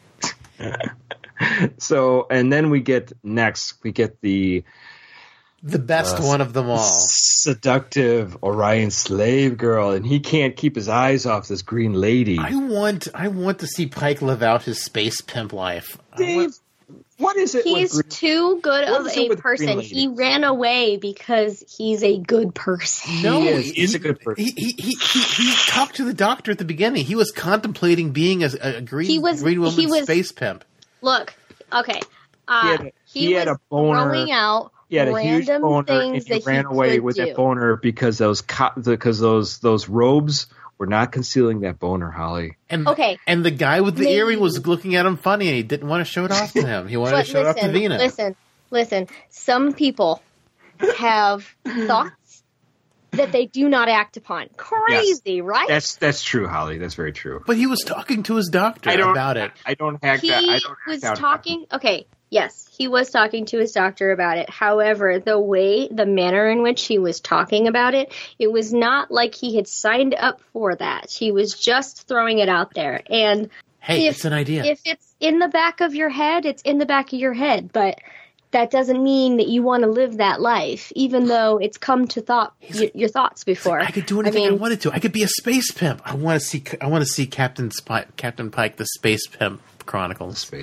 So, and then we get next, we get the The best Uh, one of them all. seductive Orion slave girl, and he can't keep his eyes off this green lady. I want I want to see Pike live out his space pimp life. I Dave, want- what is it? He's with green, too good What of is it a with green person. lady? He ran away because he's a good person. no, he is. He's a good person. He, he, he, he, he talked to the doctor at the beginning. He was contemplating being a, a green, He was- green woman he was- space pimp. Look, okay. Uh, He had a- he, he had was a boner. throwing out He had a huge random boner, and things he that ran he away could with do. that boner because those co- because those those robes were not concealing that boner, Holly. And, Okay. and the guy with the Maybe. earring was looking at him funny, and he didn't want to show it off to him. He wanted But to show it off to listen, Vina. listen, listen. Some people have thoughts that they do not act upon. Crazy, right? That's that's true, Holly. That's very true. But he was talking to his doctor I don't about it. I don't hack he that. I don't was hack that. talking. Okay, yes, he was talking to his doctor about it. However, the way, the manner in which he was talking about it, it was not like he had signed up for that. He was just throwing it out there. And Hey, if- it's an idea. if it's in the back of your head, it's in the back of your head. But that doesn't mean that you want to live that life, even though it's come to thought y- your thoughts before. I could do anything I, mean, wanted to. I could be a space pimp. I want to see. I want to see Captain Spy, Captain Pike, the Space Pimp Chronicles. Space.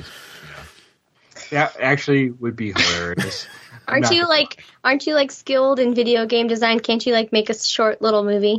Yeah. That actually would be hilarious. Aren't Not- you like aren't you like skilled in video game design? Can't you like make a short little movie?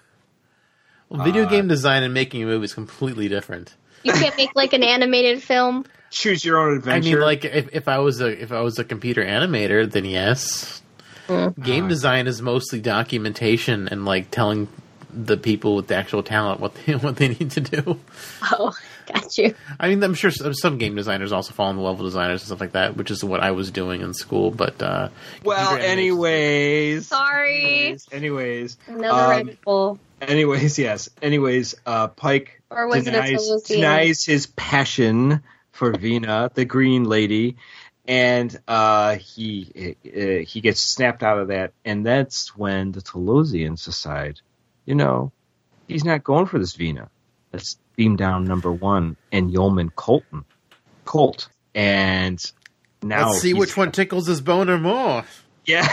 Well, video Uh, game design and making a movie is completely different. You can't make like an animated film. choose your own I adventure? mean, like if, if I was a if I was a computer animator, then yes. Mm. Game design is mostly documentation and like telling the people with the actual talent what they what they need to do. Oh, got you. I mean, I'm sure some some game designers also fall in the level designers and stuff like that, which is what I was doing in school. But uh, well, computer animation- anyways. Sorry. Anyways, anyways, Another um, Red Bull. anyways, yes. Anyways, uh, Pike Or was it a denies, Telosian? denies his passion for Vina, the Green Lady, and uh, he uh, he gets snapped out of that, and that's when the Telosians decide, you know, he's not going for this Vina. Let's beam down number one and Yeoman Colton, Colt, and now Let's see he's- which one tickles his boner more. Yeah.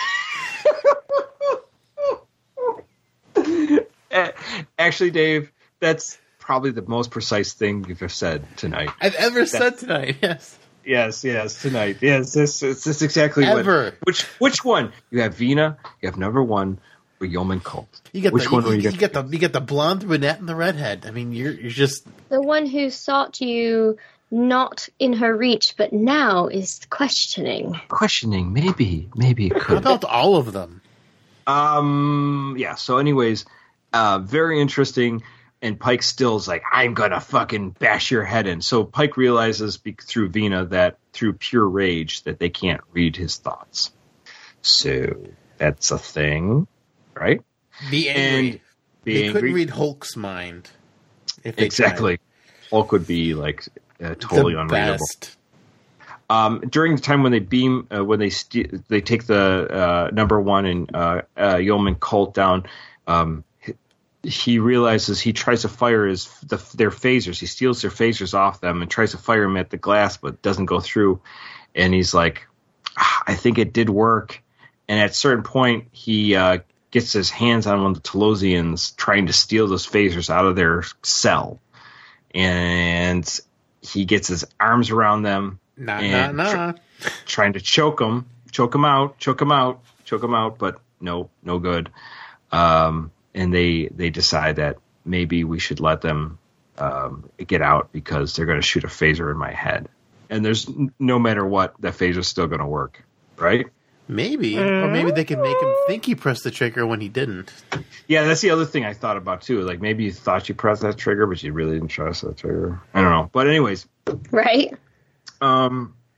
Actually, Dave, that's probably the most precise thing you've ever said tonight. I've ever said tonight. Yes. Yes, yes, tonight. Yes, this this is exactly Ever. what. Which which one? You have Vina, you have number one, or Yeoman Colt. You get which the one you, were you, you you get the you get the blonde brunette and the redhead. I mean, you're you're just The one who sought you not in her reach, but now is questioning. questioning? Maybe, maybe it how could. about all of them? Um. Yeah. So, anyways, uh, very interesting. And Pike still's like, I'm gonna fucking bash your head in. So Pike realizes be- through Vina that through pure rage that they can't read his thoughts. So that's a thing, right? Be angry. And be they angry. couldn't read Hulk's mind. If they exactly. Hulk would be like uh, tried. totally the unreadable. best. Um, during the time when they beam, uh, when they st- they take the uh, number one and uh, uh, Yeoman Colt down, um, he, he realizes he tries to fire his the, their phasers. He steals their phasers off them and tries to fire them at the glass, but doesn't go through. And he's like, ah, I think it did work. And at a certain point, he uh, gets his hands on one of the Telosians trying to steal those phasers out of their cell, and he gets his arms around them. Nah, And nah, nah. Trying to choke him, choke him out, choke him out, choke him out, but no, no good. Um, and they they decide that maybe we should let them um, get out because they're going to shoot a phaser in my head. And there's no matter what, that phaser's still going to work, right? Maybe, or maybe they could make him think he pressed the trigger when he didn't. Yeah, that's the other thing I thought about too. Like maybe you thought you pressed that trigger, but you really didn't press that trigger. I don't know. But anyways, Right? Um,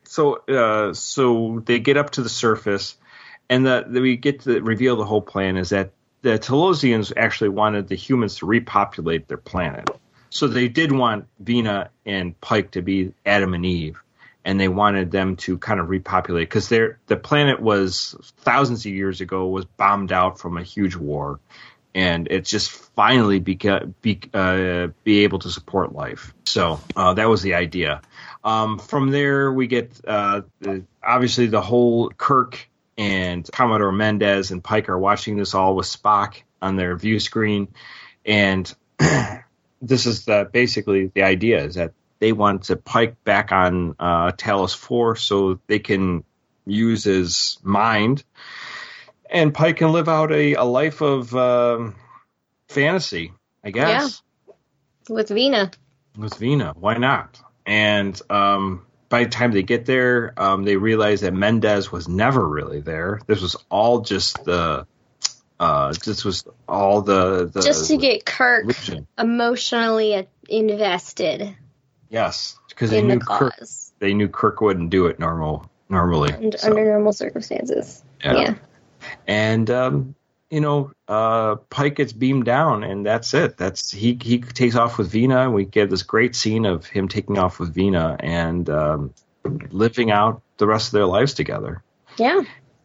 so uh, so they get up to the surface, and the, the, we get to reveal the whole plan is that the Talosians actually wanted the humans to repopulate their planet. So they did want Vina and Pike to be Adam and Eve, and they wanted them to kind of repopulate because their the planet was thousands of years ago was bombed out from a huge war, and it just finally beca- be uh, be able to support life. So uh, that was the idea. Um, from there, we get uh, the, obviously the whole Kirk and Commodore Mendez and Pike are watching this all with Spock on their view screen, and this is the, basically the idea is that they want to Pike back on uh, Talos four so they can use his mind, and Pike can live out a, a life of um, fantasy, I guess. Yeah, with Vina. With Vina, why not? And um, by the time they get there, um, they realize that Mendez was never really there. This was all just the... Uh, this was all the, the just to get Kirk religion. Emotionally invested. Yes, because they in knew the Kirk. cause. They knew Kirk wouldn't do it normal normally And so. under normal circumstances. Yeah, yeah. and um, you know, uh, Pike gets beamed down, and that's it. That's he he takes off with Vina, and we get this great scene of him taking off with Vina and um, living out the rest of their lives together. Yeah.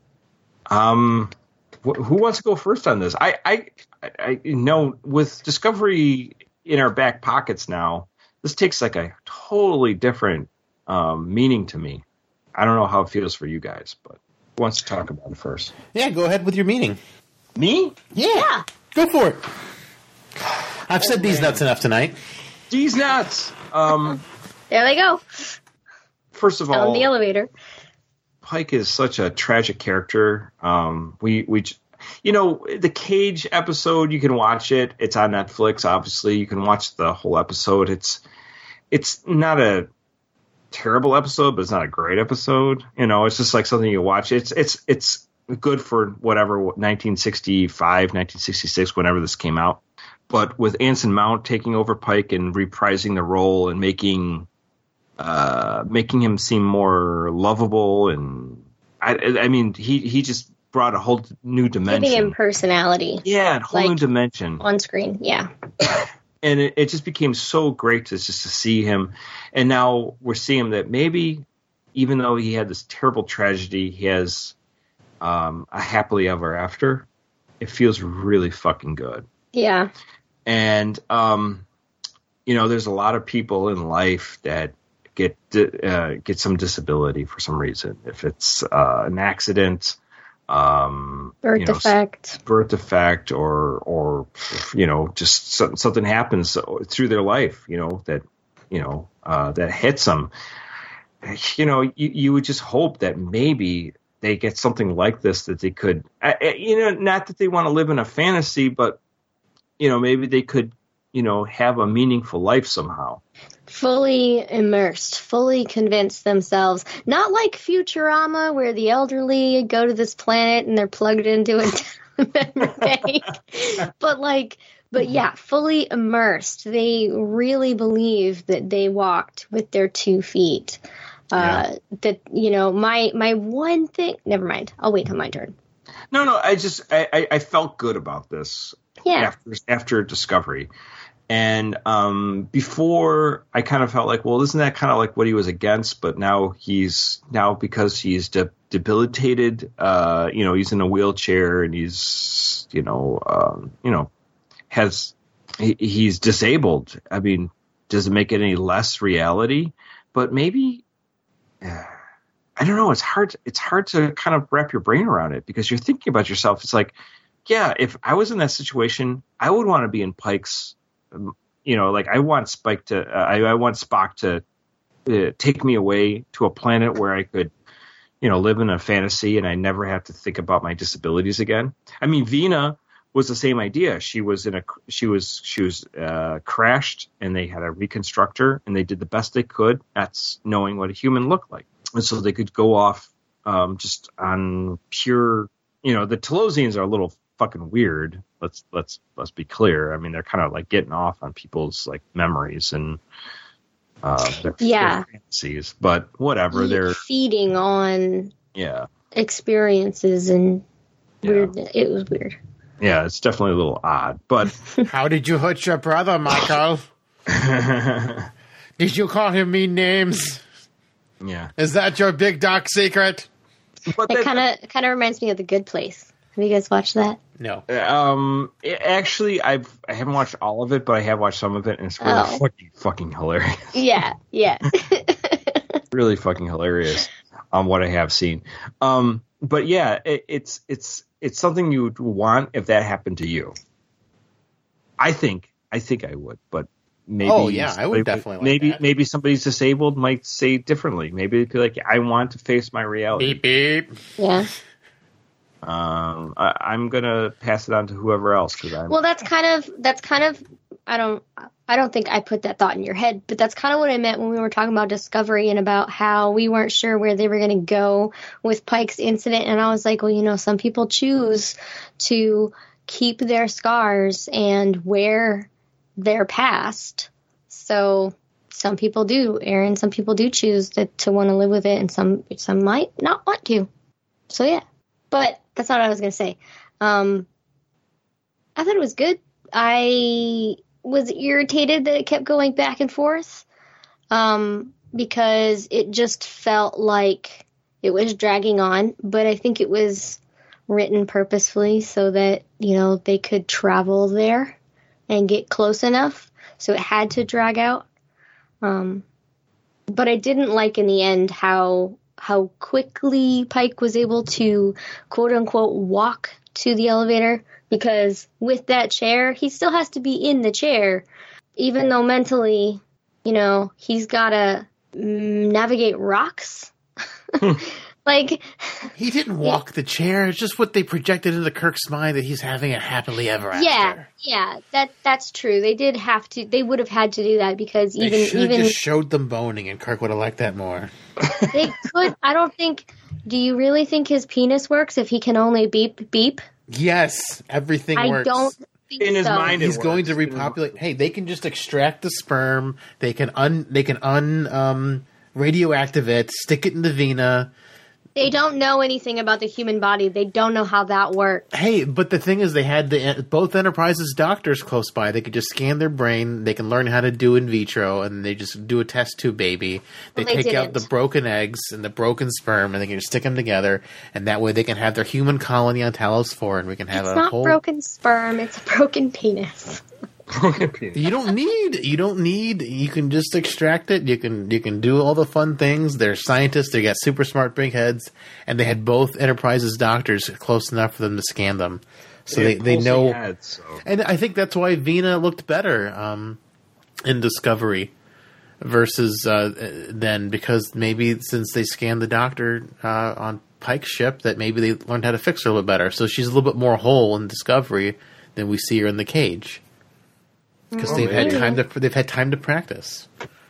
Um. Who wants to go first on this? I, I, I you know, with Discovery in our back pockets now, this takes like a totally different um, meaning to me. I don't know how it feels for you guys, but who wants to talk about it first? Yeah, go ahead with your meaning. Me? Yeah, yeah. Go for it. I've oh, said these man. nuts enough tonight. These nuts. Um, there they go. First of all, on the elevator. Pike is such a tragic character. Um, we, we, you know, the Cage episode, you can watch it. It's on Netflix. Obviously, you can watch the whole episode. It's, it's not a terrible episode, but it's not a great episode. You know, it's just like something you watch. It's, it's, it's good for whatever nineteen sixty-five, nineteen sixty-six, whenever this came out. But with Anson Mount taking over Pike and reprising the role and making. Uh, making him seem more lovable, and I, I mean, he, he just brought a whole new dimension. Giving him personality. Yeah, a whole like, new dimension on screen. Yeah, and it, it just became so great to just to see him, and now we're seeing that maybe even though he had this terrible tragedy, he has um, a happily ever after. It feels really fucking good. Yeah, and um, you know, there's a lot of people in life that. Get uh, get some disability for some reason. If it's uh, an accident, um, birth you know, defect, birth defect, or or you know, just something, something happens through their life, you know, that you know uh, that hits them. You know, you, you would just hope that maybe they get something like this that they could, uh, you know, not that they want to live in a fantasy, but you know, maybe they could, you know, have a meaningful life somehow. Fully immersed, fully convinced themselves. Not like Futurama, where the elderly go to this planet and they're plugged into a memory bank. But like, but yeah, fully immersed. They really believe that they walked with their two feet. Uh, yeah. That, you know, my my one thing. Never mind. I'll wait till my turn. No, no. I just I, I felt good about this. Yeah. After after Discovery. And um, before, I kind of felt like, well, isn't that kind of like what he was against? But now he's now because he's de- debilitated. Uh, you know, he's in a wheelchair and he's, you know, um, you know, has he, he's disabled. I mean, does it make it any less reality? But maybe uh, I don't know. It's hard. It's hard to kind of wrap your brain around it because you're thinking about yourself. It's like, yeah, if I was in that situation, I would want to be in Pike's. You know, like I want Spike to, uh, I, I want Spock to uh, take me away to a planet where I could, you know, live in a fantasy and I never have to think about my disabilities again. I mean, Vina was the same idea. She was in a, she was, she was uh, crashed, and they had a reconstructor, and they did the best they could at knowing what a human looked like, and so they could go off um, just on pure. You know, the Talosians are a little fucking weird. Let's let's let's be clear. I mean, they're kind of like getting off on people's like memories, and Uh, they're, Yeah. they're fantasies, but whatever. They're feeding on yeah, experiences and Yeah. weird. It was weird. yeah. It's definitely a little odd, but How did you hurt your brother, Michael? Did you call him mean names? yeah. Is that your big dark secret? But It that- kind of kind of reminds me of The Good Place. Have you guys watched that? No. Um, it- actually, I've I haven't watched all of it, but I have watched some of it, and it's really Oh. fucking fucking hilarious. Yeah, yeah. Really fucking hilarious on what I have seen. Um, but yeah, it, it's it's it's something you would want if that happened to you. I think I think I would, but maybe Oh, yeah, I would somebody- definitely like maybe that. maybe somebody's disabled might say differently. Maybe they'd be like, I want to face my reality. Beep beep. Yeah. Um, I, I'm gonna pass it on to whoever else because I'm. Well, that's kind of that's kind of I don't I don't think I put that thought in your head, but that's kind of what I meant when we were talking about Discovery and about how we weren't sure where they were going to go with Pike's incident. And I was like, well, you know, some people choose to keep their scars and wear their past. So some people do, Aaron. Some people do choose to, to want to live with it, and some some might not want to. So yeah, but that's not what I was going to say. Um, I thought it was good. I was irritated that it kept going back and forth um, because it just felt like it was dragging on. But I think it was written purposefully so that, you know, they could travel there and get close enough. So it had to drag out. Um, but I didn't like in the end how how quickly Pike was able to, quote unquote, walk to the elevator. Because with that chair, he still has to be in the chair, even though mentally, you know, he's got to mm, navigate rocks. Like, He didn't walk the chair. It's just what they projected into Kirk's mind that he's having a happily ever after. yeah, yeah, that that's true. They did have to. They would have had to do that because They even should have even just showed them boning, and Kirk would have liked that more. they could. I don't think. Do you really think his penis works if he can only beep beep? Yes, everything I works. don't think In his so. mind, it He's going to works. repopulate. Hey, they can just extract the sperm. They can un. They can un. Um, radioactive it. Stick it in the vena. They don't know anything about the human body. They don't know how that works. Hey, but the thing is, they had the both Enterprise's doctors close by. They could just scan their brain. They can learn how to do in vitro, and they just do a test tube baby. They Well, they take out the didn't. broken eggs and the broken sperm, and they can just stick them together. And that way, they can have their human colony on Talos Four, and we can have It's a not whole. broken sperm. It's a broken penis. You don't need. You don't need. You can just extract it. You can. You can do all the fun things. They're scientists. They got super smart big heads, and they had both Enterprise's doctors close enough for them to scan them, so they they Pulsing know. heads, so. And I think that's why Vena looked better um, in Discovery versus uh, then, because maybe since they scanned the doctor uh, on Pike's ship, that maybe they learned how to fix her a little better. So she's a little bit more whole in Discovery than we see her in the cage, because Oh, they've had maybe. time to they've had time to practice.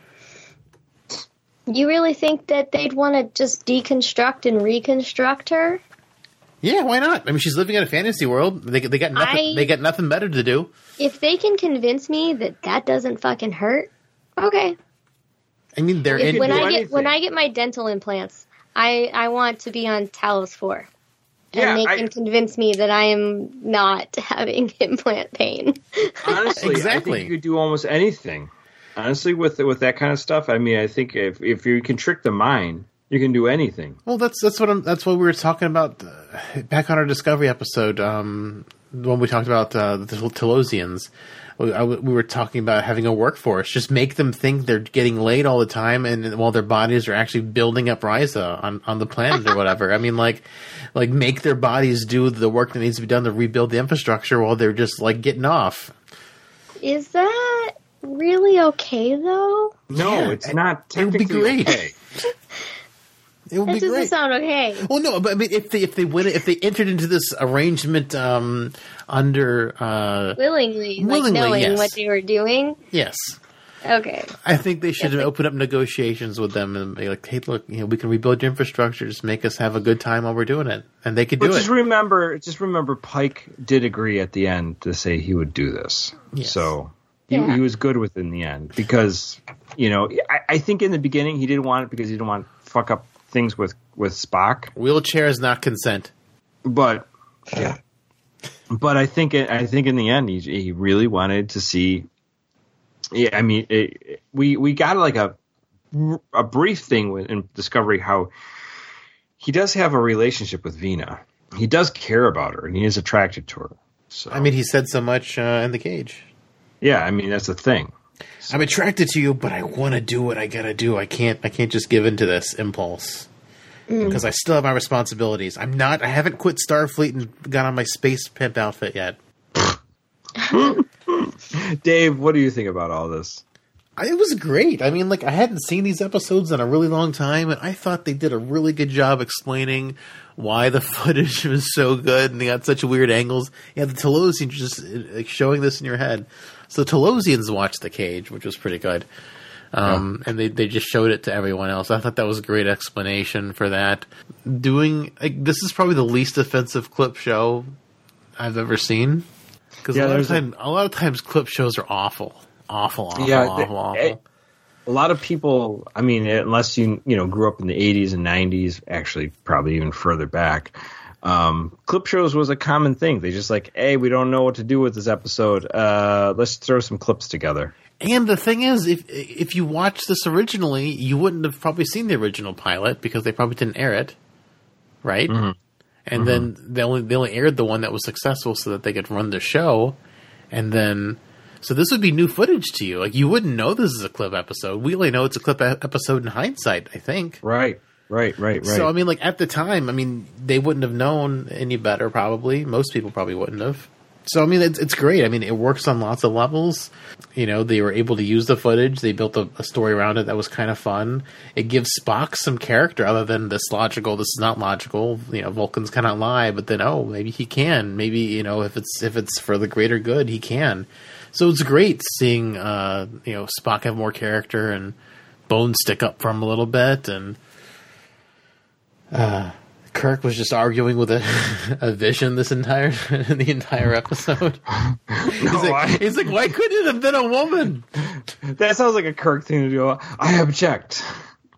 You really think that they'd want to just deconstruct and reconstruct her? Yeah, why not? I mean, she's living in a fantasy world. They they got nothing. I- They got nothing better to do. If they can convince me that that doesn't fucking hurt, okay. I mean, they're If in. When do I get anything. when I get my dental implants, I I want to be on Talos Four, and Yeah, they I- can convince me that I am not having implant pain. Honestly, I Exactly. think you could do almost anything. Honestly, with with that kind of stuff, I mean, I think if if you can trick the mind, you can do anything. Well, that's that's what I'm, that's what we were talking about uh, back on our Discovery episode um, when we talked about uh, the Telosians. We, I, we were talking about having a workforce. Just make them think they're getting laid all the time, and while their bodies are actually building up Risa on, on the planet or whatever. I mean, like like make their bodies do the work that needs to be done to rebuild the infrastructure while they're just like getting off. Is that really okay though? No, Yeah, it's not. it would be technically great. okay. It would That be doesn't great. sound okay. Well, no, but I mean, if they if they win, if they entered into this arrangement um, under, uh, Willingly, like Willingly, knowing yes. what they were doing. yes, Okay. I think they should have opened up negotiations with them and be like, "Hey, look, you know, we can rebuild your infrastructure. Just make us have a good time while we're doing it," and they could But do just it. remember, just remember, Pike did agree at the end to say he would do this. Yes. So he, Yeah. he was good with it in the end because you know, I, I think in the beginning he didn't want it because he didn't want to fuck up things with, with Spock. Wheelchair is not consent. But yeah, but I think I think in the end he he really wanted to see. Yeah, I mean, it, we we got like a a brief thing with, in Discovery how he does have a relationship with Vina. He does care about her and he is attracted to her. So I mean, he said so much uh, in the cage. Yeah, I mean that's the thing. I'm attracted to you, but I want to do what I gotta do. I can't. I can't just give in to this impulse. Because I still have my responsibilities. I'm not. I haven't quit Starfleet and got on my space pimp outfit yet. Dave, what do you think about all this? It was great. I mean, like, I hadn't seen these episodes in a really long time, and I thought they did a really good job explaining why the footage was so good, and they got such weird angles. Yeah, the Talosians just like, showing this in your head. So the Talosians watched The Cage, which was pretty good. Um, and they, they just showed it to everyone else. I thought that was a great explanation for that. Doing like, this is probably the least offensive clip show I've ever seen. Because yeah, a, lot of time, a lot of times clip shows are awful. Awful, awful, yeah, awful, the, awful. It, a lot of people, I mean, unless you you know grew up in the eighties and nineties, actually probably even further back, um, clip shows was a common thing. They just like, hey, we don't know what to do with this episode. Uh, let's throw some clips together. And the thing is, if if you watched this originally, you wouldn't have probably seen the original pilot because they probably didn't air it, right? Mm-hmm. And mm-hmm. then they only they only aired the one that was successful so that they could run the show. And then, so this would be new footage to you. Like, you wouldn't know this is a clip episode. We only know it's a clip episode in hindsight, I think. Right, right, right, right. So, I mean, like, at the time, I mean, they wouldn't have known any better, probably. Most people probably wouldn't have. So, I mean, it's, it's great. I mean, it works on lots of levels. You know, they were able to use the footage. They built a, a story around it that was kind of fun. It gives Spock some character other than this logical, this is not logical. You know, Vulcans cannot lie, but then, oh, maybe he can. Maybe, you know, if it's if it's for the greater good, he can. So it's great seeing, uh, you know, Spock have more character and Bones stick up for him a little bit. And uh, Kirk was just arguing with a, a vision this entire the entire episode. He's, no, like, I... he's like, why couldn't it have been a woman? That sounds like a Kirk thing to do. I object.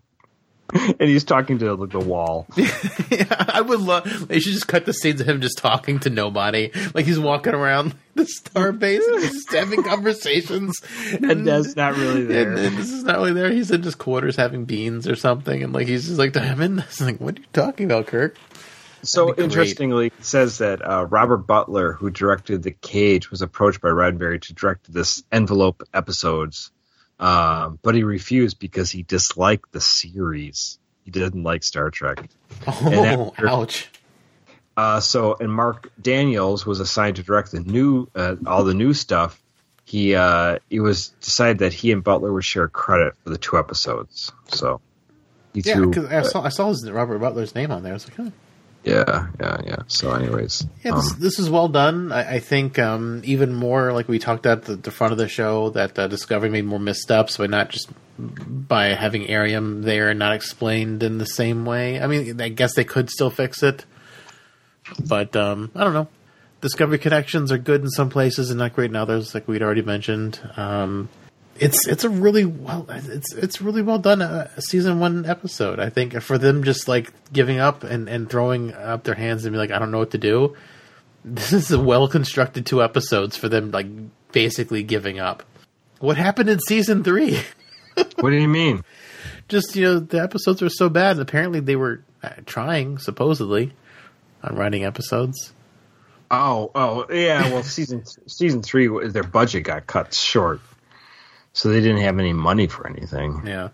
And he's talking to like the wall. Yeah, I would love. They should just cut the scenes of him just talking to nobody, like he's walking around the starbase and he's just having conversations. And, and that's not really there. And, and this is not really there. He's in his quarters having beans or something, and like he's just like, I'm in this. Like, what are you talking about, Kirk? So interestingly, it says that uh, Robert Butler, who directed The Cage, was approached by Roddenberry to direct this envelope episodes. Um, but he refused because he disliked the series. He didn't like Star Trek. Oh, after, ouch. Uh, so, and Mark Daniels was assigned to direct the new, uh, all the new stuff. He, uh, it was decided that he and Butler would share credit for the two episodes. So, he yeah, two, because I saw, I saw his, Robert Butler's name on there. I was like, huh. Yeah, yeah, yeah. So, anyways, yeah, this, um, this is well done. I, I think um, even more, like we talked at the, the front of the show, that uh, Discovery made more missteps by not just by having Arium there and not explained in the same way. I mean, I guess they could still fix it, but um, I don't know. Discovery connections are good in some places and not great in others, like we'd already mentioned. Um, It's it's a really well it's it's really well done uh, season one episode. I think for them just like giving up and, and throwing up their hands and be like, I don't know what to do. This is a well constructed two episodes for them like basically giving up. What happened in season three? What do you mean? Just, you know, the episodes were so bad. Apparently they were trying supposedly on writing episodes. Oh oh yeah. Well, season season three, their budget got cut short. So they didn't have any money for anything. Yeah.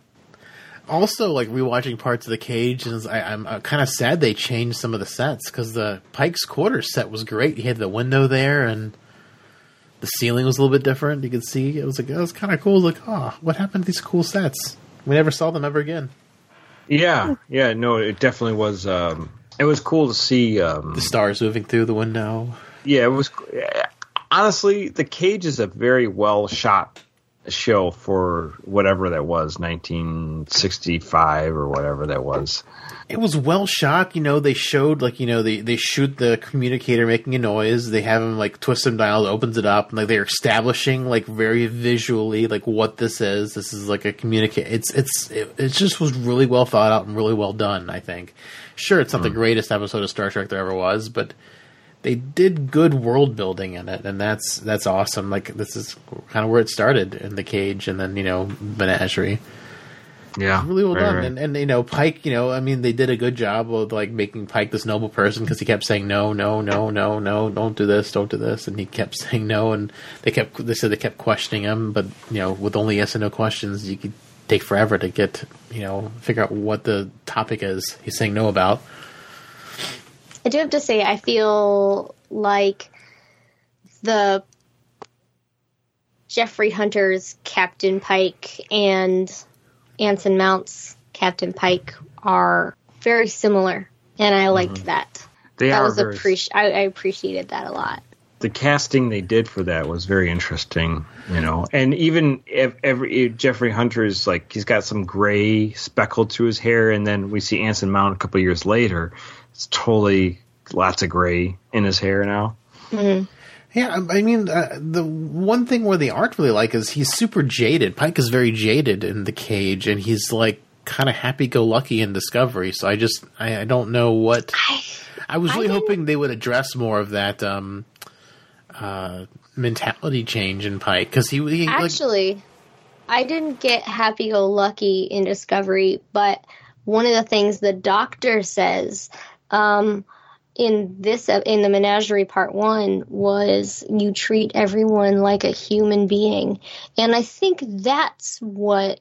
Also, like, rewatching parts of The Cage, and I, I'm uh, kind of sad they changed some of the sets, because the Pike's Quarters set was great. You had the window there, and the ceiling was a little bit different. You could see, it was like, it was kind of cool. Like, oh, what happened to these cool sets? We never saw them ever again. Yeah, yeah, no, it definitely was, um, it was cool to see. Um, the stars moving through the window. Yeah, it was, honestly, The Cage is a very well shot show for whatever that was, nineteen sixty-five or whatever that was. It was well shot. You know, they showed, like, you know, they, they shoot the communicator making a noise. They have him, like, twist some dials, opens it up. And, like, they're establishing, like, very visually, like, what this is. This is, like, a communicator. It's, it's, it, it just was really well thought out and really well done, I think. Sure, it's not mm. the greatest episode of Star Trek there ever was, but they did good world building in it. And that's, that's awesome. Like, this is kind of where it started, in the cage and then, you know, Menagerie. Yeah, really well right, done. right. And, and, you know, Pike, you know, I mean, they did a good job of, like, making Pike this noble person because he kept saying, no, no, no, no, no, don't do this, don't do this. And he kept saying no. And they kept, they said they kept questioning him. But, you know, with only yes and no questions, you could take forever to get, you know, figure out what the topic is he's saying no about. I do have to say, I feel like the Jeffrey Hunter's Captain Pike and Anson Mount's Captain Pike are very similar, and I liked mm-hmm. that. They that are was very, appreci- I, I appreciated that a lot. The casting they did for that was very interesting, you know. And even if every Jeffrey Hunter's, like, he's got some gray speckled through his hair, and then we see Anson Mount a couple years later. It's totally lots of gray in his hair now. Mm-hmm. Yeah, I mean, uh, the one thing where they aren't really like is he's super jaded. Pike is very jaded in the cage, and he's, like, kind of happy-go-lucky in Discovery. So I just, I, I don't know what... I, I was really I hoping they would address more of that um, uh, mentality change in Pike. Because he, he... Actually, like, I didn't get happy-go-lucky in Discovery, but one of the things the Doctor says... Um, in this, in the Menagerie Part One, was you treat everyone like a human being, and I think that's what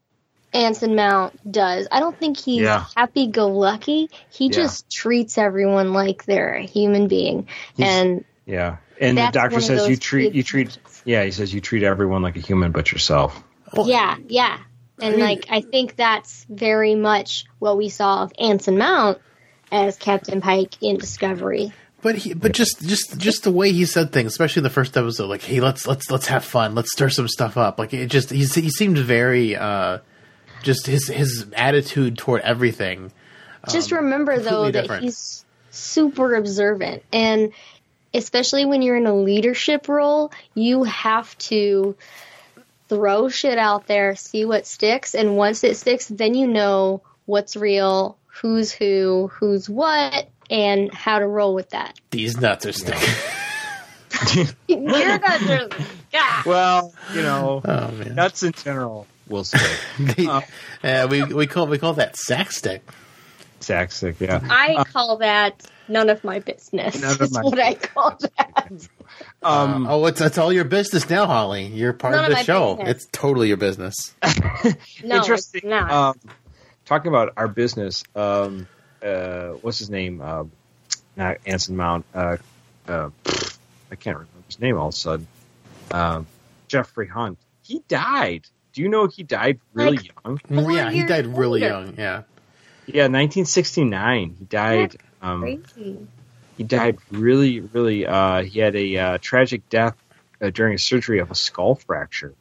Anson Mount does. I don't think he's yeah. happy-go-lucky. He yeah. just treats everyone like they're a human being, he's, and yeah. And the Doctor says you treat you treat yeah. He says you treat everyone like a human but yourself. Yeah, yeah, and I mean, like I think that's very much what we saw of Anson Mount as Captain Pike in Discovery. But he, but just, just, just the way he said things, especially in the first episode, like, hey, let's, let's, let's have fun. Let's stir some stuff up. Like, it just, he, he seemed very, uh, just his, his attitude toward everything. Just um, remember, though, that different. He's super observant. And especially when you're in a leadership role, you have to throw shit out there, see what sticks. And once it sticks, then you know what's real, who's who, who's what, and how to roll with that. These nuts are sticking. Your nuts are yeah. Well, you know, oh, man. Nuts in general will stick. they, uh, uh, we we call we call that sack stick. Sack stick, yeah. I uh, call that none of my business. None of my what business. I call that. Um, uh, oh, it's it's all your business now, Holly. You're part none of the of show. Business. It's totally your business. No, interesting. It's not. Um, Talking about our business, um, uh, what's his name? Uh, not Anson Mount. Uh, uh, I can't remember his name all of a sudden. Uh, Jeffrey Hunt. He died. Do you know he died really like, young? Yeah, he died older. really young. Yeah. Yeah, nineteen sixty-nine. He died. Um, crazy. He died really, really. Uh, he had a uh, tragic death uh, during a surgery of a skull fracture.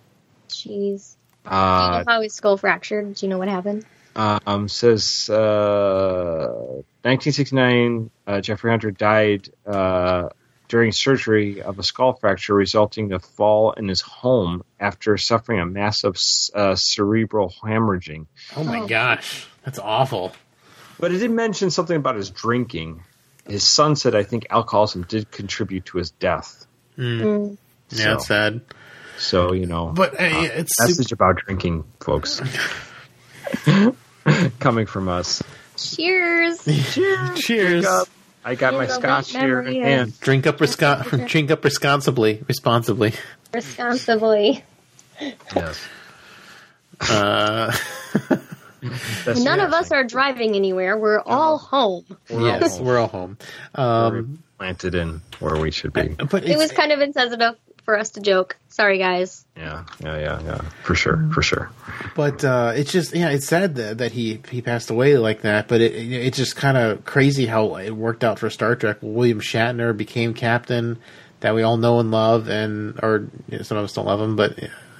Jeez. Uh, Do you know how his skull fractured? Do you know what happened? Um, says uh, nineteen sixty-nine, uh, Jeffrey Hunter died uh, during surgery of a skull fracture resulting in a fall in his home after suffering a massive uh, cerebral hemorrhaging. Oh my oh. gosh, that's awful. But it did mention something about his drinking. His son said, I think alcoholism did contribute to his death. Mm. Mm. Yeah, so, that's sad. So, you know, but uh, it's message super- about drinking, folks. Coming from us. Cheers. Cheers. Cheers. I got my scotch here in hand. Drink up, resco- drink up responsibly. Responsibly. Responsibly. Yes. Uh, None of us are driving anywhere. We're all home. We're yes, all home. we're all home. Um, we're planted in where we should be. But it was kind of insensitive for us to joke. Sorry, guys. Yeah, yeah, yeah, yeah. For sure, for sure. But uh, it's just, yeah, it's sad that, that he, he passed away like that. But it, it's just kind of crazy how it worked out for Star Trek. William Shatner became captain, that we all know and love, and or you know, some of us don't love him, but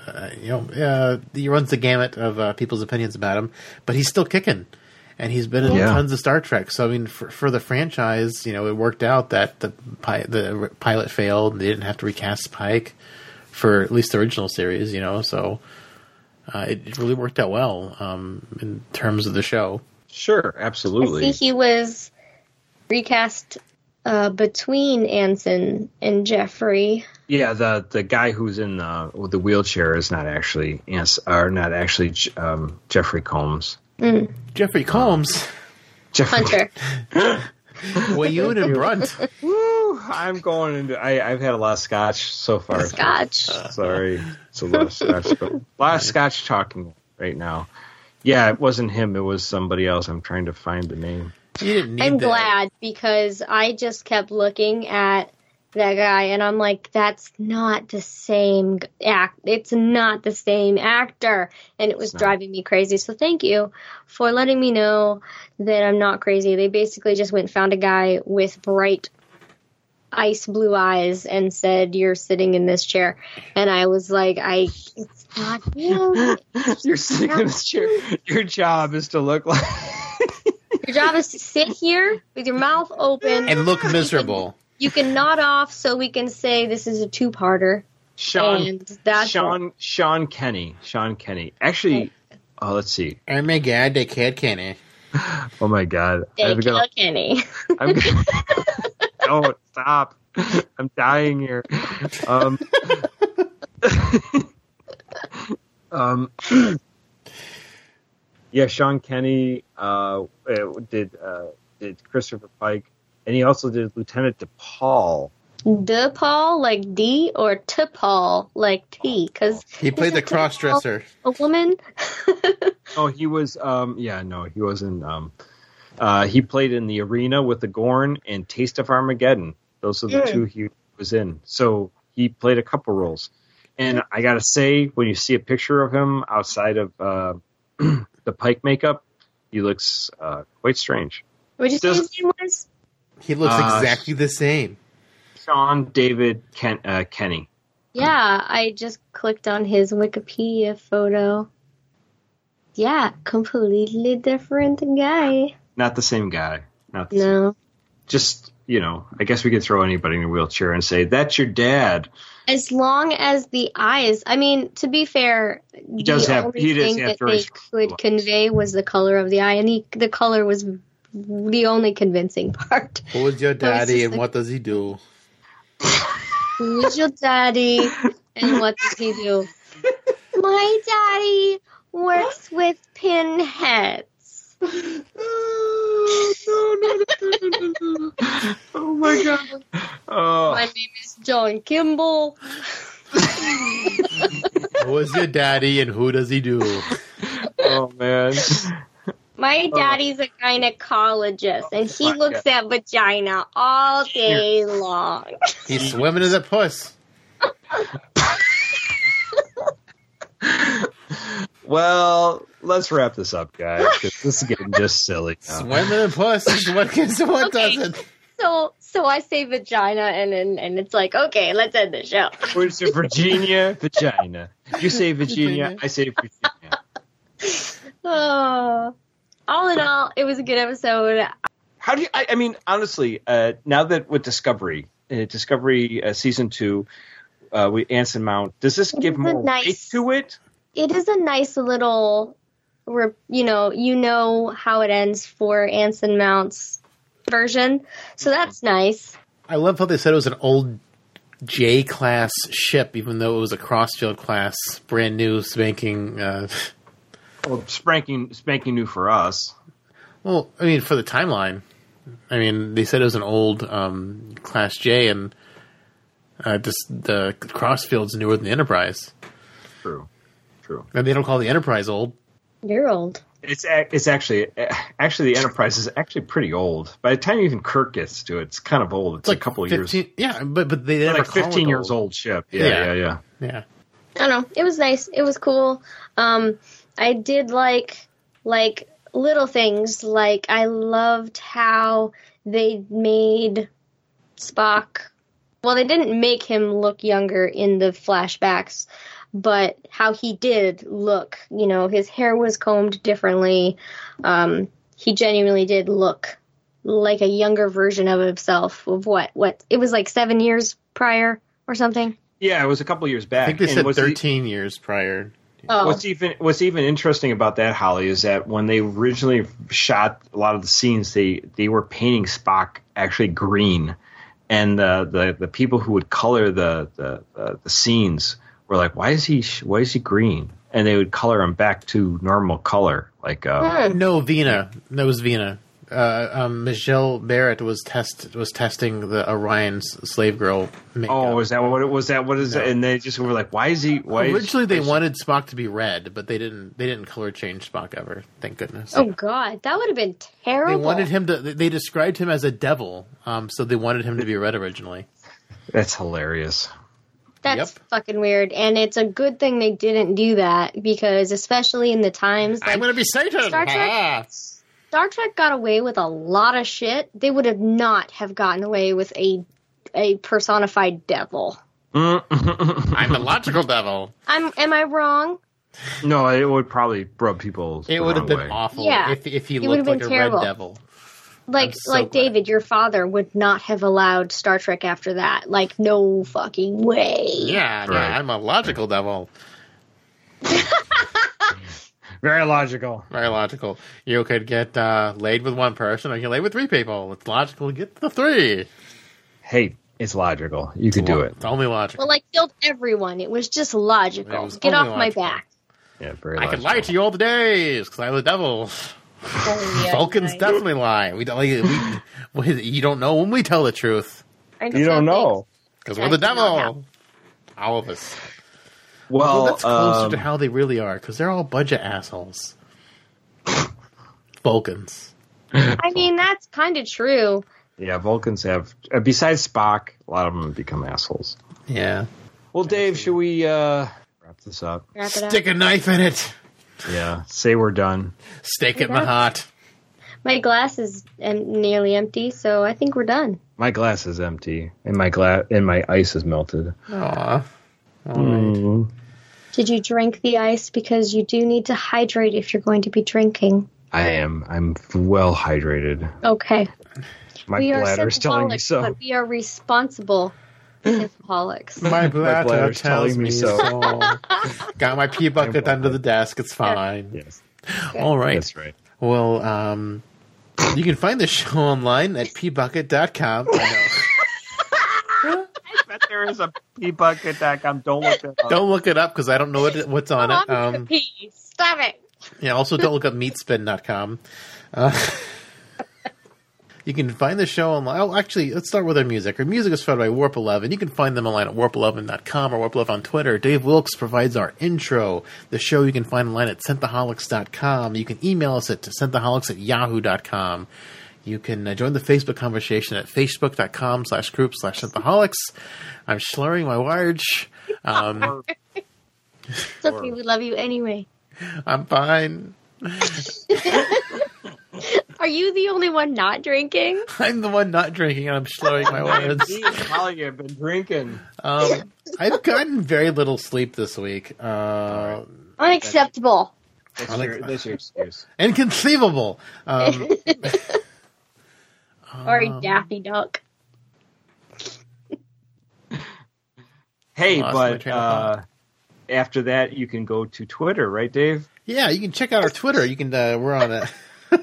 uh, you know, uh, he runs the gamut of uh, people's opinions about him, but he's still kicking, and he's been in Yeah. tons of Star Trek. So I mean, for, for the franchise, you know, it worked out that the pi- the pilot failed, and they didn't have to recast Pike for at least the original series. You know, so uh, it, it really worked out well um, in terms of the show. Sure, I absolutely. think he was recast uh, between Anson and Jeffrey. Yeah, the the guy who's in the with the wheelchair is not actually Ans- or not actually um, Jeffrey Combs. Mm. Jeffrey Combs, Jeffrey Hunter. Wayoon and Brunt. Woo, I'm going into. I, I've had a lot of scotch so far. Scotch. Sorry, it's a lot of scotch. But a lot of scotch talking right now. Yeah, it wasn't him. It was somebody else. I'm trying to find the name. You didn't need I'm that. glad because I just kept looking at that guy and I'm like, that's not the same g- act. It's not the same actor. And it was It's not. driving me crazy. So thank you for letting me know that I'm not crazy. They basically just went and found a guy with bright ice blue eyes and said, you're sitting in this chair. And I was like, I, it's not him. You're sitting in this chair. Your job is to look like. Your job is to sit here with your mouth open And look miserable. You can nod off so we can say this is a two-parter. Sean. And that's Sean. Sean Kenny. Sean Kenny. Actually, oh, let's see. Oh my god, they can't, can it? Oh my God. They I'm kill gonna, Kenny. I'm gonna, don't stop. I'm dying here. Um, um, yeah, Sean Kenny uh, did uh, did Christopher Pike, and he also did Lieutenant DePaul. DePaul like D or T'Pol like T? Because He played the cross-dresser. a woman. Oh, he was. Um, yeah, no, he wasn't. Um, uh, he played in The Arena with the Gorn and Taste of Armageddon. Those are the Mm. two he was in. So he played a couple roles. And I gotta say, when you see a picture of him outside of uh, the Pike makeup, he looks uh, quite strange. What did you say Does- his name was? He looks Uh, exactly the same. Sean David Ken- uh, Kenny. Yeah, I just clicked on his Wikipedia photo. Yeah, completely different guy. Not the same guy. Not the same. No. Just, you know, I guess we could throw anybody in a wheelchair and say, that's your dad. As long as the eyes, I mean, to be fair, He does the have- only he does thing have that very they strong could eyes. convey was the color of the eye, and he, the color was the only convincing part. Who's your daddy just and like- what does he do? Who's your daddy, and what does he do? My daddy works with pinheads. Oh my God. Oh. My name is John Kimball. Who is your daddy and who does he do? Oh man. My daddy's a gynecologist, and he my looks at vagina all day long. He's swimming in the puss. Well, let's wrap this up, guys. 'Cause this is getting just silly now. Swimming in puss is what, so what Okay. doesn't? So, so I say vagina, and and, and it's like, okay, let's end the show. Where's the Virginia vagina? You say Virginia, Virginia. I say Virginia. Oh, all in all, it was a good episode. How do you? I, I mean, honestly, uh, now that with Discovery, uh, Discovery uh, season two, uh, with Anson Mount, does this It give is a more weight nice- to it? It is a nice little, re- you know, you know how it ends for Anson Mount's version, so that's nice. I love how they said it was an old J class ship, even though it was a Crossfield class, brand new, spanking. Uh, Well, spanking, spanking new for us. well, I mean, for the timeline, I mean, they said it was an old um, Class J, and uh, just the Crossfield's newer than the Enterprise, True, true. and they don't call the Enterprise old. You're old. It's a- it's actually actually the Enterprise is actually pretty old. By the time even Kirk gets to it, it's kind of old. It's, It's like a couple of fifteen, years. yeah, but but they never Like call fifteen it years old ship. Yeah, Yeah. yeah, yeah. Yeah, I don't know. It was nice. It was cool. Um, I did like like little things. Like I loved how they made Spock. Well, they didn't make him look younger in the flashbacks, but how he did look, you know, his hair was combed differently. Um, he genuinely did look like a younger version of himself of what, what, it was like seven years prior or something. Yeah, it was a couple years back. I think they And said what's thirteen the, years prior. Oh. What's even what's even interesting about that, Holly, is that when they originally shot a lot of the scenes, they, they were painting Spock actually green, and the the, the people who would color the the, uh, the scenes were like, why is he why is he green? And they would color him back to normal color, like uh, Hmm. No, Vina. That was Vina. Uh, um, Michelle Barrett was test was testing the Orion's slave girl makeup. oh, is that what it was? That what is No. that? And they just were like, why is he? Why Originally, is, they why is- wanted Spock to be red, but they didn't. They didn't color change Spock ever. Thank goodness. Oh God, that would have been They terrible. wanted him to. They described him as a devil, um, so they wanted him to be red originally. That's hilarious. That's Yep. fucking weird, and it's a good thing they didn't do that because, especially in the times, like I'm going to be Satan. Star Trek- Ah. Star Trek got away with a lot of shit. They would have not have gotten away with a a personified devil. I'm the logical devil. I'm. Am I wrong? No, it would probably rub people. It the would have wrong been way. awful Yeah. if if he It would looked have like been a terrible. red devil. Like I'm so like glad. David, your father would not have allowed Star Trek after that. Like no fucking way. Yeah, Right. yeah, I'm a logical devil. Very logical. Very logical. You could get uh, laid with one person, or you can lay with three people. It's logical to get the three. Hey, it's logical. You could do it. It's only logical. Well, I killed everyone. It was just logical. It was Get only off logical. my back. Yeah, very I logical. can lie to you all the days because I'm the devil. Vulcans definitely lie. We don't. We, we, you don't know when we tell the truth You don't know. because we're the That's not devil. All of us. Well, Well, that's closer um, to how they really are because they're all budget assholes. Vulcans. I mean, that's kind of true. yeah, Vulcans have, uh, besides Spock, a lot of them have become assholes. Yeah. Well, Dave, should we uh, wrap this up? Wrap it up. Stick a knife in it. Yeah, say we're done. Stake it in the heart. My glass is em- nearly empty, so I think we're done. My glass is empty, and my gla- and my ice is melted. Aw. All right. Mm. Did you drink the ice? Because you do need to hydrate if you're going to be drinking. I am. I'm well hydrated. Okay. My we are bladder's telling me sympaholics, so. but we are responsible sympaholics. My bladder bladder's tells telling me me so. so. Got my pee bucket I'm under the desk. It's fine. Yes, All right. that's right. Well, um, you can find the show online at p bucket dot com. I bet there is a p bucket dot com. Don't look it up. Don't look it up because I don't know what, what's on it. I'm Um, pee. Stop it. yeah, also don't look up meatspin dot com. Uh, you can find the show online. Oh, actually, let's start with our music. Our music is found by Warp eleven. You can find them online at warp eleven dot com or Warp eleven on Twitter. Dave Wilkes provides our intro. The show you can find online at Scentaholics dot com. You can email us at Scentaholics at yahoo dot com. You can uh, join the Facebook conversation at facebook dot com slash group slash Scentaholics. I'm slurring my words. Um, It's okay. We love you anyway. I'm fine. Are you the only one not drinking? I'm the one not drinking and I'm slurring my words. Me and Holly have been drinking. Um, I've gotten very little sleep this week. Uh, Unacceptable. That's, I like- your, that's your excuse. inconceivable. Um, Sorry, Daffy Duck. Hey, Lost my but train of uh, thought. after that, you can go to Twitter, right, Dave? yeah, you can check out our Twitter. You can. Uh, we're on it.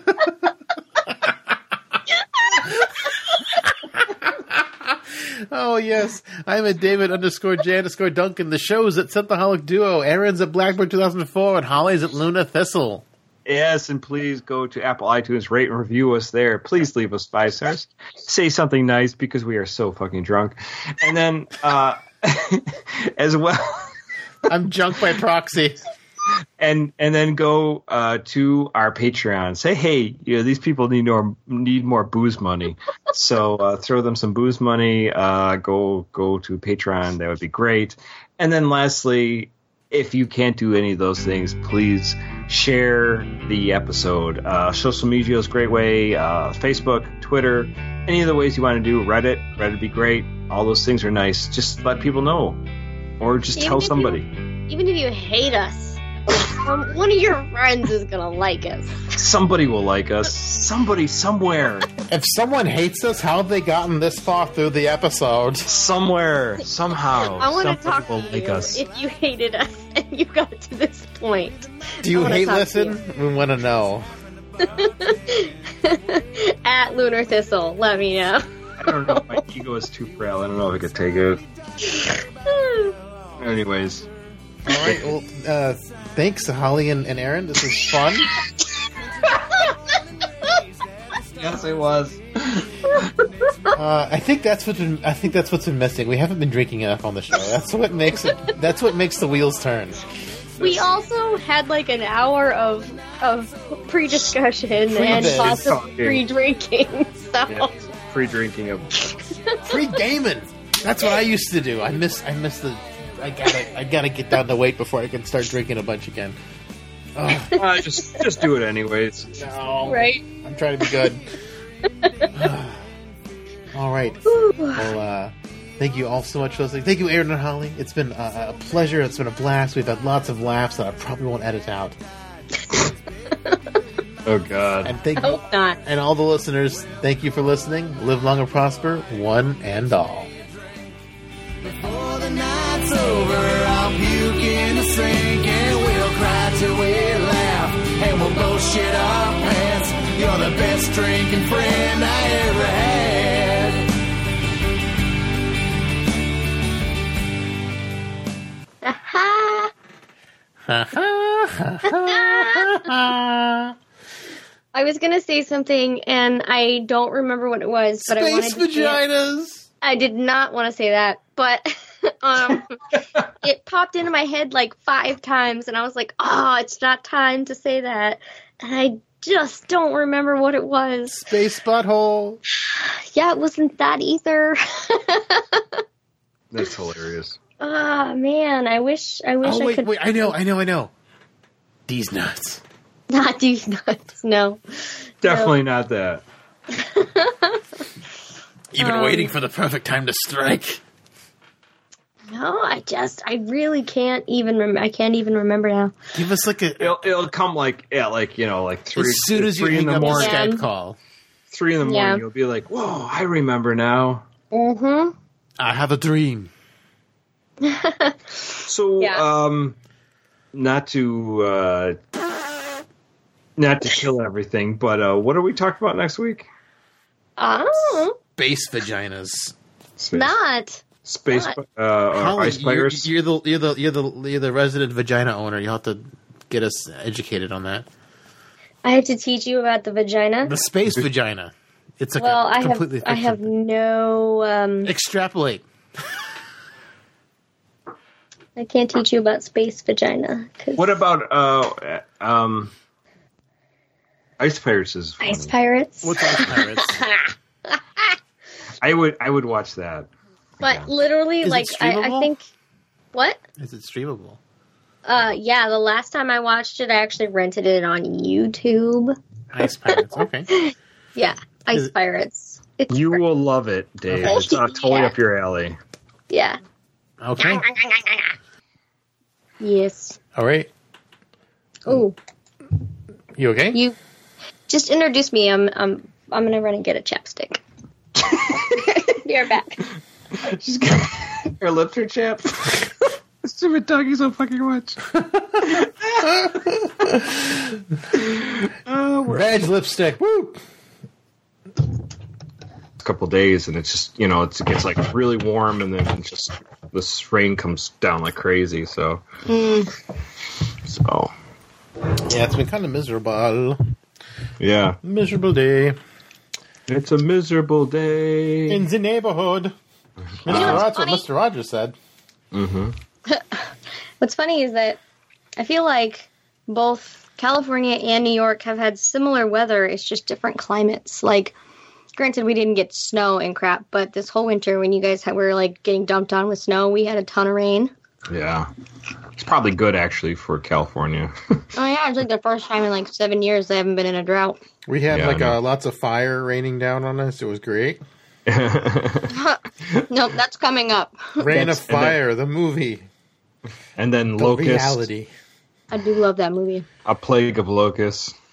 Oh yes, I'm at David underscore J underscore Duncan. The show's at Scentaholic Duo. Aaron's at Blackbird two thousand four, and Holly's at Luna Thistle. Yes, and please go to Apple iTunes, rate and review us there. Please leave us five stars. Say something nice because we are so fucking drunk. And then, uh, as well, I'm junk by proxy. and and then go uh, to our Patreon. Say, hey, you know, these people need more need more booze money. So uh, throw them some booze money. Uh, go go to Patreon. That would be great. And then lastly, if you can't do any of those things, please share the episode. Uh, social media is a great way. Uh, Facebook, Twitter, any of the ways you want to do. Reddit, Reddit would be great. All those things are nice. Just let people know, or just Even tell if you- somebody. even if you hate us, um, one of your friends is gonna like us. Somebody will like us. Somebody somewhere. If someone hates us, how have they gotten this far through the episode? Somewhere. Somehow. I want to somebody talk will to like you us. if you hated us and you got to this point. Do you I wanna hate talk to listen? We want to know. At Lunar Thistle, let me know. I don't know. My ego is too frail. I don't know if I could take it. Anyways. All right. Well, uh, thanks, Holly and, and Aaron. This was fun. Yes, it was. Uh, I think that's what's been, I think that's what's been missing. We haven't been drinking enough on the show. That's what makes it. That's what makes the wheels turn. We also had like an hour of of pre-discussion and Pre-biz. possible Talking. pre-drinking. So Yeah, pre-drinking of. Free gaming. That's what I used to do. I miss. I miss the. I gotta. I gotta get down to weight before I can start drinking a bunch again. Oh, Uh, just, just do it anyways. no. right. I'm trying to be good. All right. Well, uh, thank you all so much for listening. Thank you, Aaron and Holly. It's been uh, a pleasure. It's been a blast. We've had lots of laughs that I probably won't edit out. Oh, God. And thank I you, hope not. and all the listeners. Thank you for listening. Live long and prosper, one and all. Before the night's over, I'll puke in the sink and we'll cry till we laugh. And we'll both shit our pants. You're the best drinking friend I ever had. Ha Ha ha ha ha ha. I was gonna say something and I don't remember what it was, but I wanted Space to say it. vaginas. I did not want to say that, but um, it popped into my head like five times, and I was like, "Oh, it's not time to say that," and I just don't remember what it was. Space butthole. Yeah, it wasn't that either. That's hilarious. Ah, man, I wish, I wish Oh I wait, could. wait. I know. I know. I know. These nuts. Not these nuts. No. Definitely not that. You've been Um, waiting for the perfect time to strike. No, I just, I really can't even. Rem- I can't even remember now. Give us like a It'll, it'll come like, yeah, like, you know, like three, as soon as you three in hang the up the morning. Yeah. Skype call. Three in the morning, Yeah. you'll be like, whoa, I remember now. Mm-hmm. I have a dream. So, Yeah. um, not to, uh, not to kill everything, but, uh, what are we talking about next week? Oh, Space vaginas. Space, not. space, not. uh, or Holly, ice you're, pirates. you're the you're the you're the you're the resident vagina owner. You have to get us educated on that. I have to teach you about the vagina. The space vagina. It's like Well, a I have, completely I have fiction. no. Um, Extrapolate. I can't teach you about space vagina. 'Cause What about, uh, um, Ice Pirates is funny. ice pirates? What's ice pirates? I would, I would watch that. But Yeah. literally, Is it like I, I streamable? think. What? Is it streamable? Uh, yeah. The last time I watched it, I actually rented it on YouTube. Ice pirates. Okay. Yeah, ice Is it- pirates. It's You great. will love it, Dave. Okay. It's uh, totally Yeah. up your alley. Yeah. Okay. Yes. All right. Oh, You okay? you just introduce me. I'm I'm I'm gonna run and get a chapstick. Be right back. She's got her lips are chapped. Stupid talking so fucking much. Oh, we're Reg lipstick. Woo! a couple days, and it's just, you know, it's, it gets like really warm, and then it's just this rain comes down like crazy. So, so Yeah, it's been kind of miserable. yeah, Miserable day it's a miserable day. in the neighborhood. Mister know what's That's what funny? Mister Rogers said. Mm-hmm. What's funny is that I feel like both California and New York have had similar weather. It's just different climates. Like, granted, we didn't get snow and crap, but this whole winter, when you guys had, were like getting dumped on with snow, we had a ton of rain. Yeah, it's probably good actually for California. Oh yeah, it's like the first time in like seven years they haven't been in a drought. We had Yeah, I like know. uh, lots of fire raining down on us. It was great. Nope, that's coming up. Rain That's- of Fire, the movie. And then The Locust. reality. I do love that movie. A Plague of Locusts.